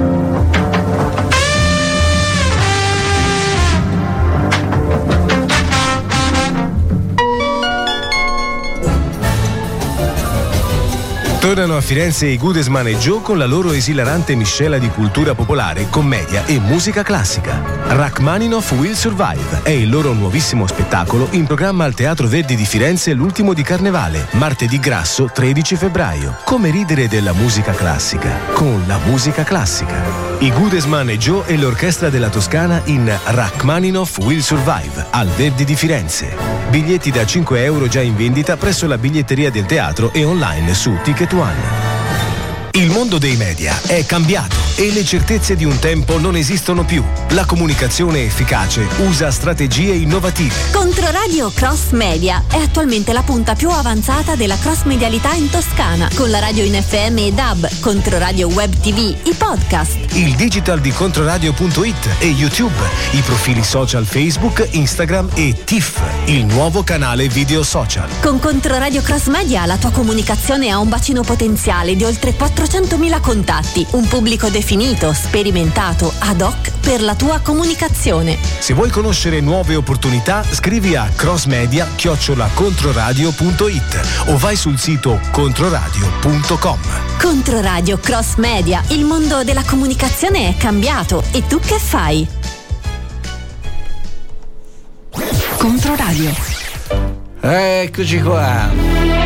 Tornano a Firenze i Goodesman e Joe con la loro esilarante miscela di cultura popolare, commedia e musica classica. Rachmaninoff Will Survive è il loro nuovissimo spettacolo in programma al Teatro Verdi di Firenze l'ultimo di Carnevale, martedì grasso 13 febbraio. Come ridere della musica classica con la musica classica. I Goodesman e Joe e l'Orchestra della Toscana in Rachmaninoff Will Survive al Verdi di Firenze. Biglietti da €5 già in vendita presso la biglietteria del teatro e online su Ticket One. Il mondo dei media è cambiato e le certezze di un tempo non esistono più. La comunicazione efficace usa strategie innovative. Controradio Cross Media è attualmente la punta più avanzata della cross medialità in Toscana, con la radio in FM e DAB, Controradio Web TV, i podcast, il digital di Controradio.it e YouTube, i profili social Facebook, Instagram e TIFF, il nuovo canale video social. Con Controradio Cross Media la tua comunicazione ha un bacino potenziale di oltre 400.000 contatti, un pubblico definito, sperimentato, ad hoc per la tua comunicazione. Se vuoi conoscere nuove opportunità, scrivi a crossmedia@controradio.it o vai sul sito controradio.com. Controradio Cross Media, il mondo della comunicazione è cambiato e tu che fai? Controradio. Eccoci qua.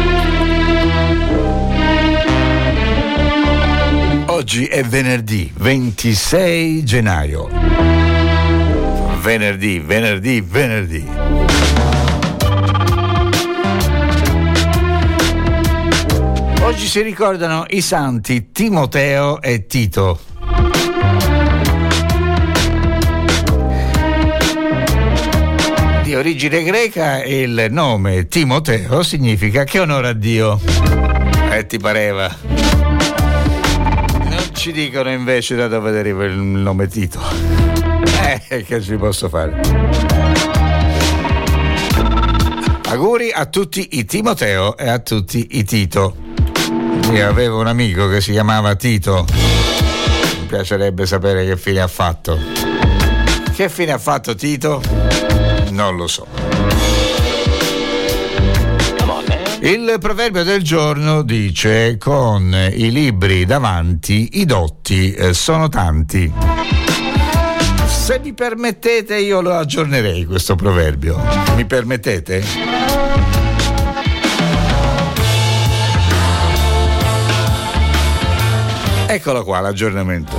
Oggi è venerdì 26 gennaio. Venerdì. Oggi si ricordano i santi Timoteo e Tito. Di origine greca, il nome Timoteo significa che onora a Dio. Ti pareva? Non ci dicono invece da dove deriva il nome Tito. Che ci posso fare? Auguri a tutti i Timoteo e a tutti i Tito. Io avevo un amico che si chiamava Tito. Mi piacerebbe sapere che fine ha fatto. Che fine ha fatto Tito? Non lo so. Il proverbio del giorno dice: con i libri davanti i dotti sono tanti. Se mi permettete io lo aggiornerei questo proverbio. Mi permettete? Eccolo qua l'aggiornamento.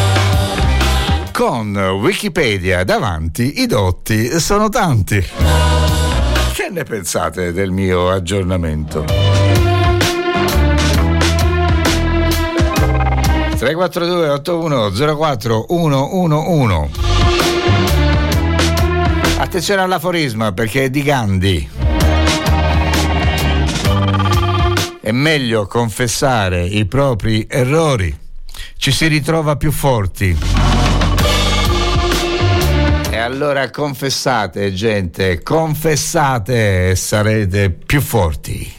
Con Wikipedia davanti i dotti sono tanti. Che ne pensate del mio aggiornamento? 342 81 04 111. Attenzione all'aforisma perché è di Gandhi. È meglio confessare i propri errori, ci si ritrova più forti. E allora confessate, gente, confessate e sarete più forti.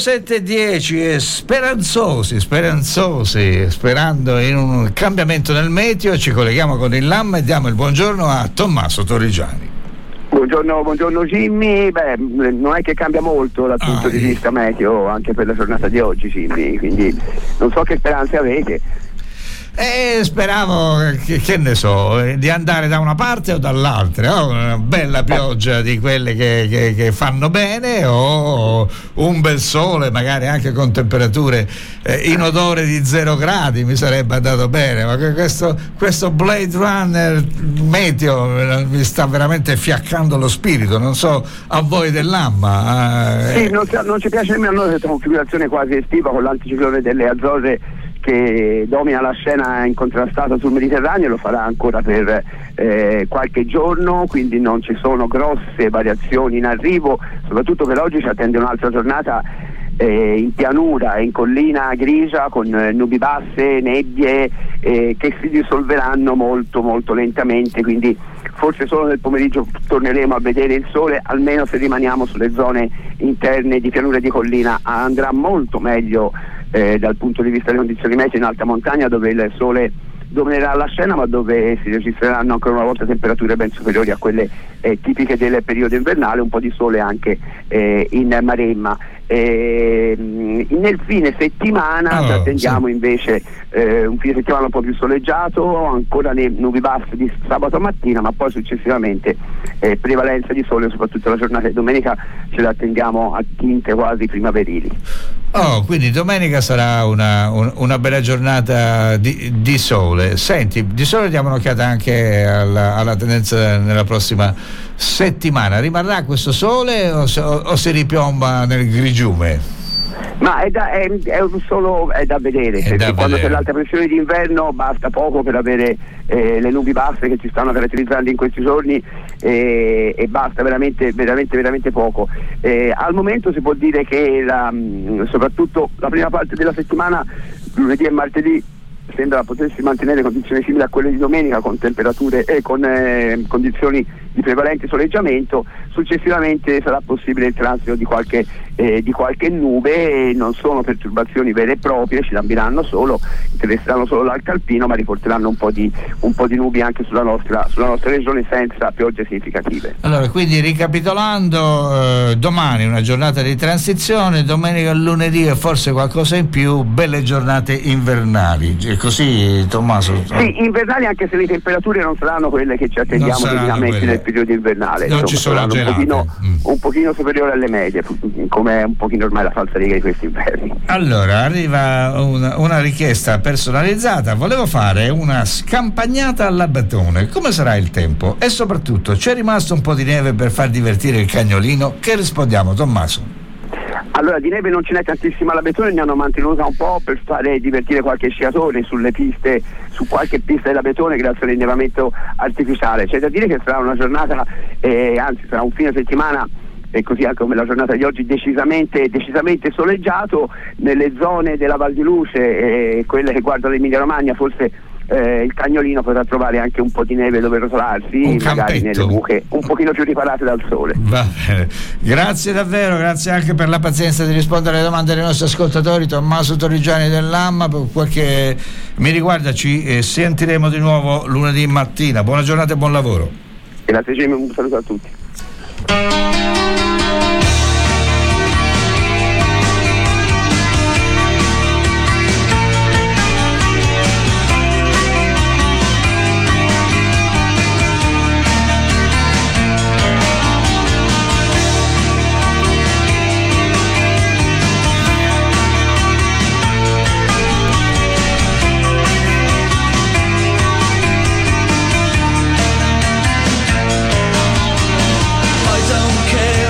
7:10 e speranzosi, sperando in un cambiamento nel meteo, ci colleghiamo con il LAM e diamo il buongiorno a Tommaso Torrigiani. Buongiorno Jimmy. Non è che cambia molto dal punto di vista meteo anche per la giornata di oggi, Jimmy, quindi non so che speranze avete. Speravo, che ne so, di andare da una parte o dall'altra, una bella pioggia di quelle che fanno bene, o un bel sole, magari anche con temperature in odore di 0 gradi, mi sarebbe andato bene, ma questo Blade Runner meteo mi sta veramente fiaccando lo spirito, non so a voi dell'AMMA. Sì, non ci piace nemmeno a noi questa configurazione quasi estiva con l'anticiclone delle Azzorre che domina la scena incontrastata sul Mediterraneo, lo farà ancora per qualche giorno, quindi non ci sono grosse variazioni in arrivo. Soprattutto per oggi ci attende un'altra giornata in pianura e in collina grigia con nubi basse, nebbie che si dissolveranno molto molto lentamente, quindi forse solo nel pomeriggio torneremo a vedere il sole, almeno se rimaniamo sulle zone interne di pianura e di collina. Andrà molto meglio dal punto di vista delle condizioni meteo in alta montagna, dove il sole dominerà la scena, ma dove si registreranno ancora una volta temperature ben superiori a quelle tipiche del periodo invernale, un po' di sole anche in Maremma. Nel fine settimana ci attendiamo invece un fine settimana un po' più soleggiato, ancora le nubi basse di sabato mattina, ma poi successivamente prevalenza di sole, soprattutto la giornata di domenica ce la attendiamo a tinte quasi primaverili. Quindi domenica sarà una bella giornata di sole. Senti, di sole diamo un'occhiata anche alla tendenza nella prossima settimana. Rimarrà questo sole o si ripiomba nel grigiume? Ma è da vedere, perché quando c'è l'alta pressione d'inverno basta poco per avere le nubi basse che ci stanno caratterizzando in questi giorni, e basta veramente poco. Al momento si può dire che soprattutto la prima parte della settimana, lunedì e martedì, sembra potersi mantenere condizioni simili a quelle di domenica, con temperature e con condizioni di prevalente soleggiamento. Successivamente sarà possibile il transito di qualche nube, e non sono perturbazioni vere e proprie, ci lambiranno solo, interesseranno solo l'arco alpino, ma riporteranno un po' di nubi anche sulla nostra regione, senza piogge significative. Allora, quindi ricapitolando, domani una giornata di transizione, domenica e lunedì e forse qualcosa in più, belle giornate invernali. È così, Tommaso? Sì, invernali, anche se le temperature non saranno quelle che ci attendiamo praticamente nel periodo invernale. Non ci sono gelate. Un pochino superiore alle medie, come è un pochino ormai la falsariga di questi inverni. Allora, arriva una richiesta personalizzata: volevo fare una scampagnata all'Abetone, come sarà il tempo? E soprattutto, c'è rimasto un po' di neve per far divertire il cagnolino? Che rispondiamo, Tommaso? Allora, di neve non ce n'è tantissima all'Abetone, ne hanno mantenuta un po' per fare divertire qualche sciatore sulle piste, su qualche pista dell'Abetone, grazie all'innevamento artificiale. C'è da dire che sarà una giornata, anzi sarà un fine settimana, e così anche come la giornata di oggi, decisamente soleggiato. Nelle zone della Val di Luce, quelle che guardano l'Emilia Romagna, forse il cagnolino potrà trovare anche un po' di neve dove rotolarsi, magari nelle buche un pochino più riparate dal sole. Va bene, grazie davvero, grazie anche per la pazienza di rispondere alle domande dei nostri ascoltatori. Tommaso Torrigiani dell'AMMA. Per quel che mi riguarda ci sentiremo di nuovo lunedì mattina. Buona giornata e buon lavoro. Grazie Jimmy, un saluto a tutti. I don't care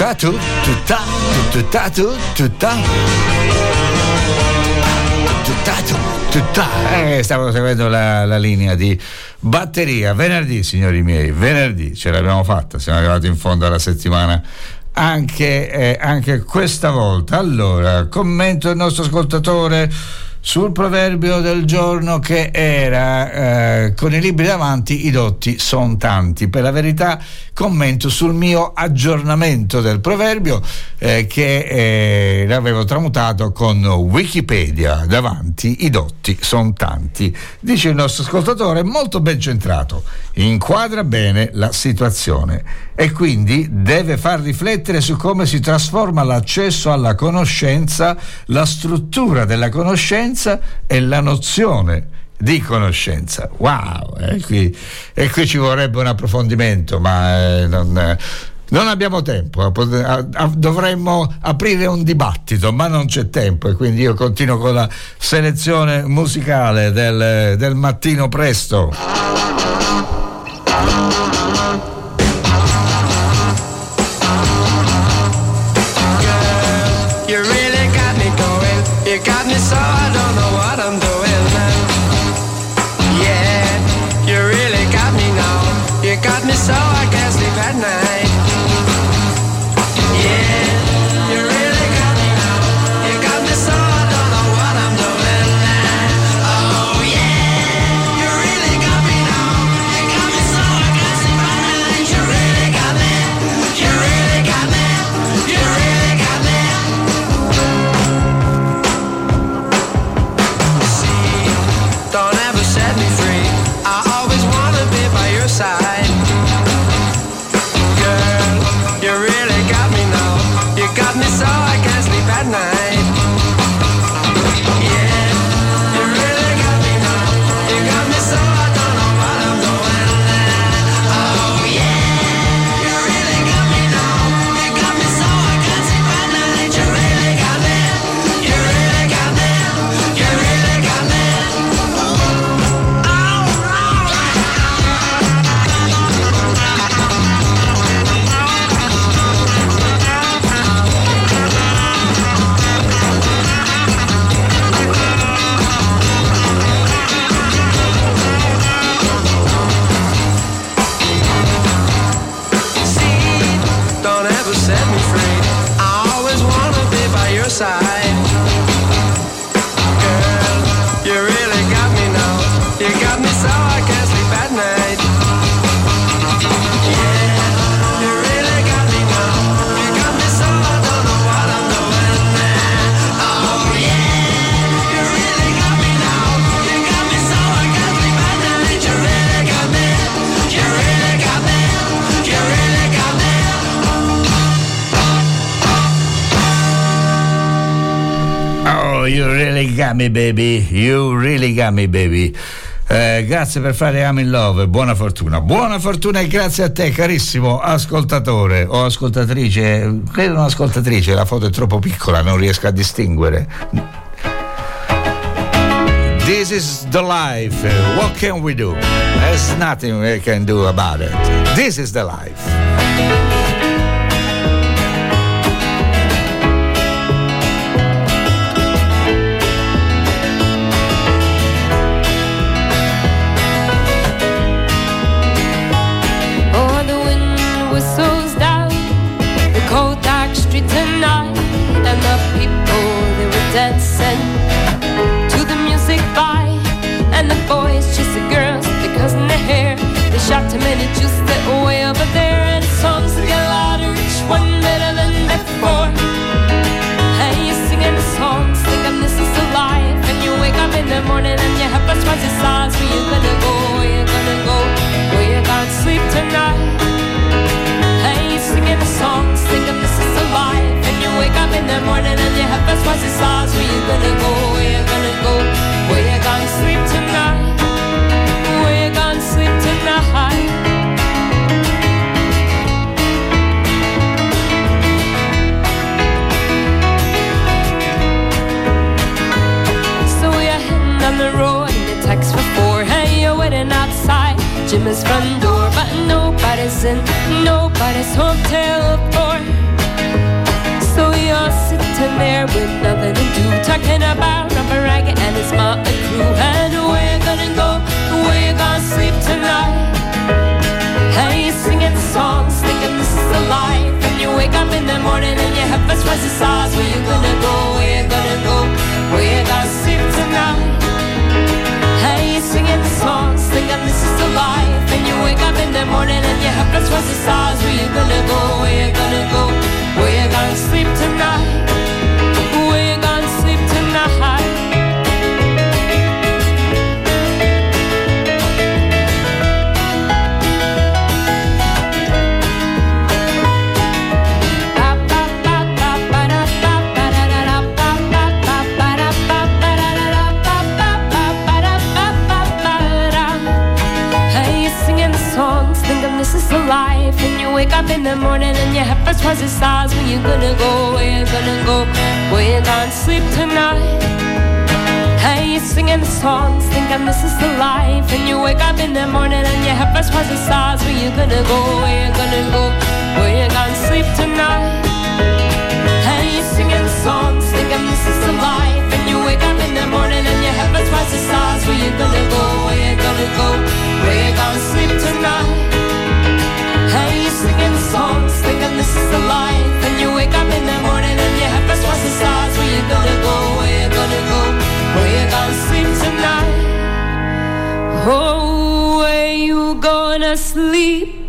Stavo seguendo la linea di batteria. Venerdì, signori miei, venerdì ce l'abbiamo fatta, siamo arrivati in fondo alla settimana anche questa volta. Allora, commento il nostro ascoltatore sul proverbio del giorno, che era con i libri davanti i dotti son tanti. Per la verità commento sul mio aggiornamento del proverbio, che l'avevo tramutato con Wikipedia: davanti i dotti son tanti. Dice il nostro ascoltatore, molto ben centrato, inquadra bene la situazione e quindi deve far riflettere su come si trasforma l'accesso alla conoscenza, la struttura della conoscenza e la nozione di conoscenza. Wow, qui ci vorrebbe un approfondimento, ma non abbiamo tempo. Dovremmo aprire un dibattito, ma non c'è tempo, e quindi io continuo con la selezione musicale del mattino presto. You really got me going. You got me so I don't know what I'm doing now. Yeah, you really got me now. You got me so I can't sleep at night. Yeah, you really got me now. You got me so I don't know what I'm doing now. Oh yeah, you really got me now. You got me so I can't sleep at night. You really got me. You really got me. You really got me. Don't ever set me free. I always wanna be by your side. Girl, you really got me now. You got me so I can't sleep at night. Yeah, you really got me now. You got me so I don't know what I'm doing now. Oh yeah, you really got me now. You got me so I can't sleep at night. You really got me. You really got me. You really got me. Don't ever set me free. I always wanna be by your side. Girl, you really got me now. You got me so I can't sleep at night. Yeah, you really got me now. You got me so I don't know what I'm doing now. Oh yeah, you really got me now. You got me so I can't sleep at night. You really got me. You really got me. You really got me. Oh, you really got me, baby. You really got me, baby. Grazie per fare I'm in Love. Buona fortuna e grazie a te, carissimo ascoltatore o ascoltatrice. Credo un'ascoltatrice, la foto è troppo piccola, non riesco a distinguere. This is the life. What can we do? There's nothing we can do about it. This is the life. Oh, the wind whistles down the cold dark street tonight, and the people, they were dancing to the music by, and the boys chased the girls because in their hair they shot too many juice that way over there, and songs get louder, each one better than before. And you're singing the songs, thinking this is the life, and you wake up in the morning and your head first rises sighs. Where you gonna go? Where you gonna go? Where you gonna sleep tonight? And you're singing the songs, thinking this is the life, and you wake up in the morning and your head first rises sighs. Where you gonna go? Where you gonna go? Where you gonna sleep tonight? Where you gonna sleep tonight? So we're heading down the road and it takes for four. Hey, you're waiting outside Jimmy's front door, but nobody's in, nobody's home till 4. sitting there with nothing to do, talking about Robert Ragged and his motley crew. And where you gonna go? Where you gonna sleep tonight? Hey, singing songs, thinking this is the life. And you wake up in the morning and your head first was the stars. Where you gonna go? Where you gonna go? Where you gonna sleep tonight? Hey, singing songs, thinking this is the life. And you wake up in the morning and your head first was the stars. Where you gonna go? Where you gonna go? Where you gonna sleep tonight? Where you gonna sleep tonight? This is the life, and you wake up in the morning and your head first was the stars. Where you gonna go? Where you gonna go? Where you gonna sleep tonight? Hey, you're singing the songs, thinking this is the life, and you wake up in the morning and your head first was the stars. Where you gonna go? Where you gonna go? Where you gonna sleep tonight? Hey, you're singing the songs, thinking this is the life, and you wake up in the morning and your head first was the stars. Where you gonna go? Where you gonna go? Where you gonna sleep tonight? Hey, you're singing songs, thinking this is the life, and you wake up in the morning and your head first was the stars. Where you gonna go? Where you gonna go? Where you gonna sleep tonight? Oh, where you gonna sleep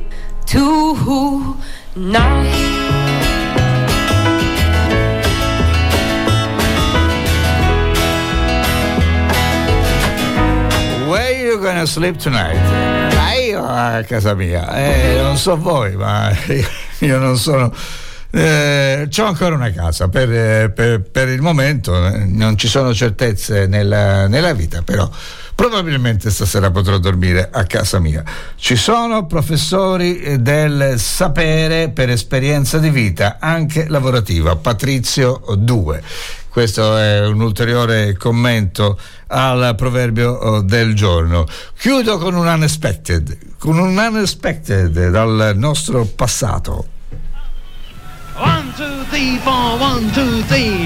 tonight? Where you gonna sleep tonight? Io a casa mia, non so voi, ma io non sono. C'ho ancora una casa per il momento, non ci sono certezze nella vita, però probabilmente stasera potrò dormire a casa mia. Ci sono professori del sapere per esperienza di vita, anche lavorativa. Patrizio 2. Questo è un ulteriore commento al proverbio del giorno. Chiudo con un unexpected dal nostro passato. 1, 2, 3, 4, 1, 2, 3.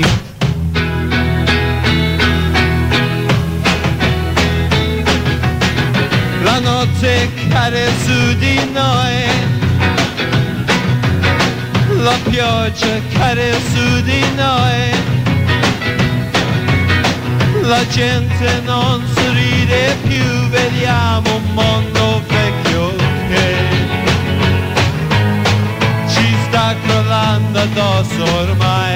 La notte cade su di noi, la pioggia cade su di noi, la gente non sorride più, vediamo un mondo vecchio che ci sta crollando addosso ormai.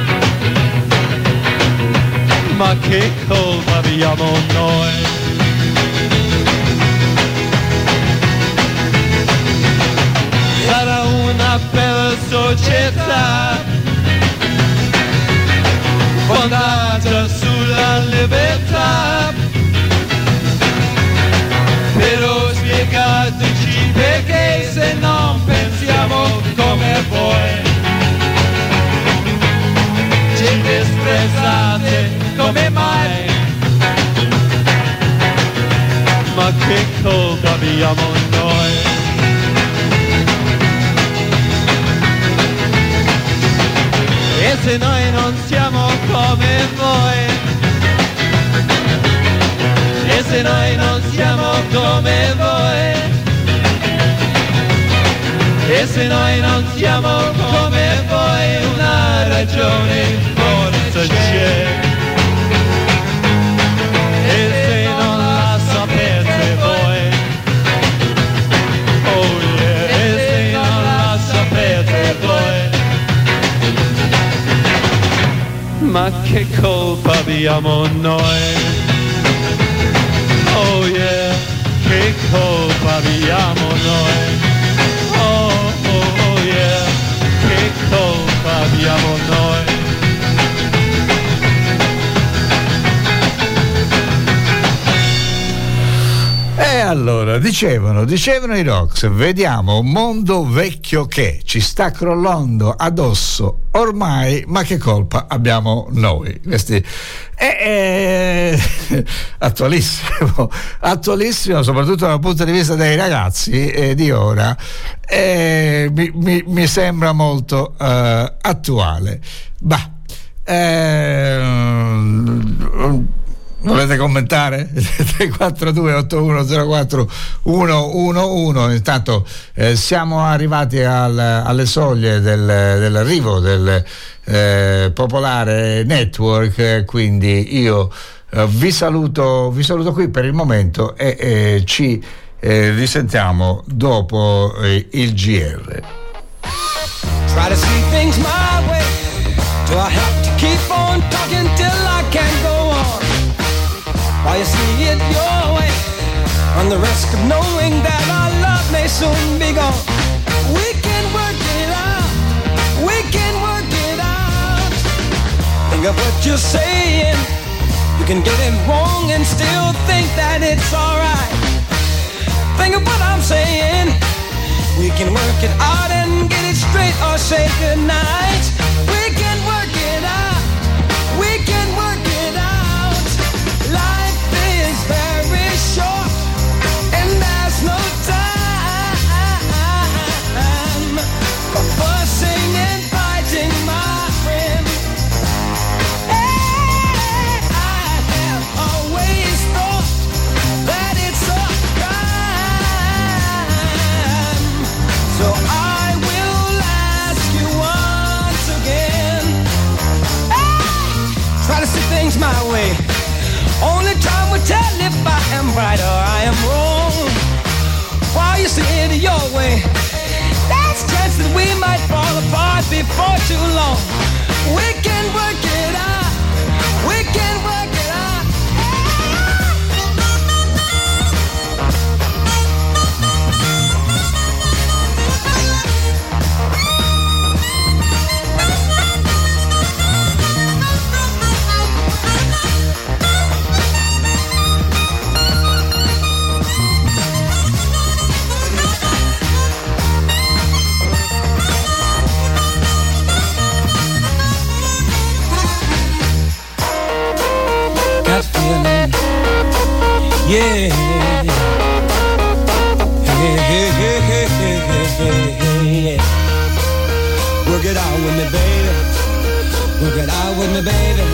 Ma che colpa abbiamo noi? Sarà una bella società fondata sulla libertà, però spiegateci perché se non pensiamo come voi ci disprezzate, come mai? Ma che colpa abbiamo noi? E se noi non siamo come voi, e se noi non siamo come voi, e se noi non siamo come voi, una ragione forse c'è. E se non la sapete voi, oh yeah, e se non la sapete voi, ma che colpa abbiamo noi? Oh yeah, che colpa abbiamo noi? Oh, oh, oh yeah, che colpa abbiamo noi? E allora, dicevano i Rocks, vediamo un mondo vecchio che ci sta crollando addosso ormai, ma che colpa abbiamo noi? Questi è attualissimo, soprattutto dal punto di vista dei ragazzi di ora, mi sembra molto attuale. Bah, Volete commentare? 342 8104 111. Intanto siamo arrivati alle soglie dell'arrivo del Popolare Network, quindi io vi saluto qui per il momento e ci risentiamo dopo il GR. Try to see things my way. Do I have to keep on talking till I can't go on? While you see it your way, on the risk of knowing that our love may soon be gone. We can work it out. We can work it out. Think of what you're saying. You can get it wrong and still think that it's alright. Think of what I'm saying. We can work it out and get it straight or say goodnight. We can work it out. We can work it out. Life is very short and there's no time for fussing and fighting, my friend. Hey, I have always thought that it's a crime. So I will ask you once again. Hey, try to see things my way. Only time will tell if I am right or I am wrong. While you see it your way, there's a chance that we might fall apart before too long. We can work it out. We can work it out. Got feeling, yeah. Hey. Work it out with me, baby. Work it out with me, baby.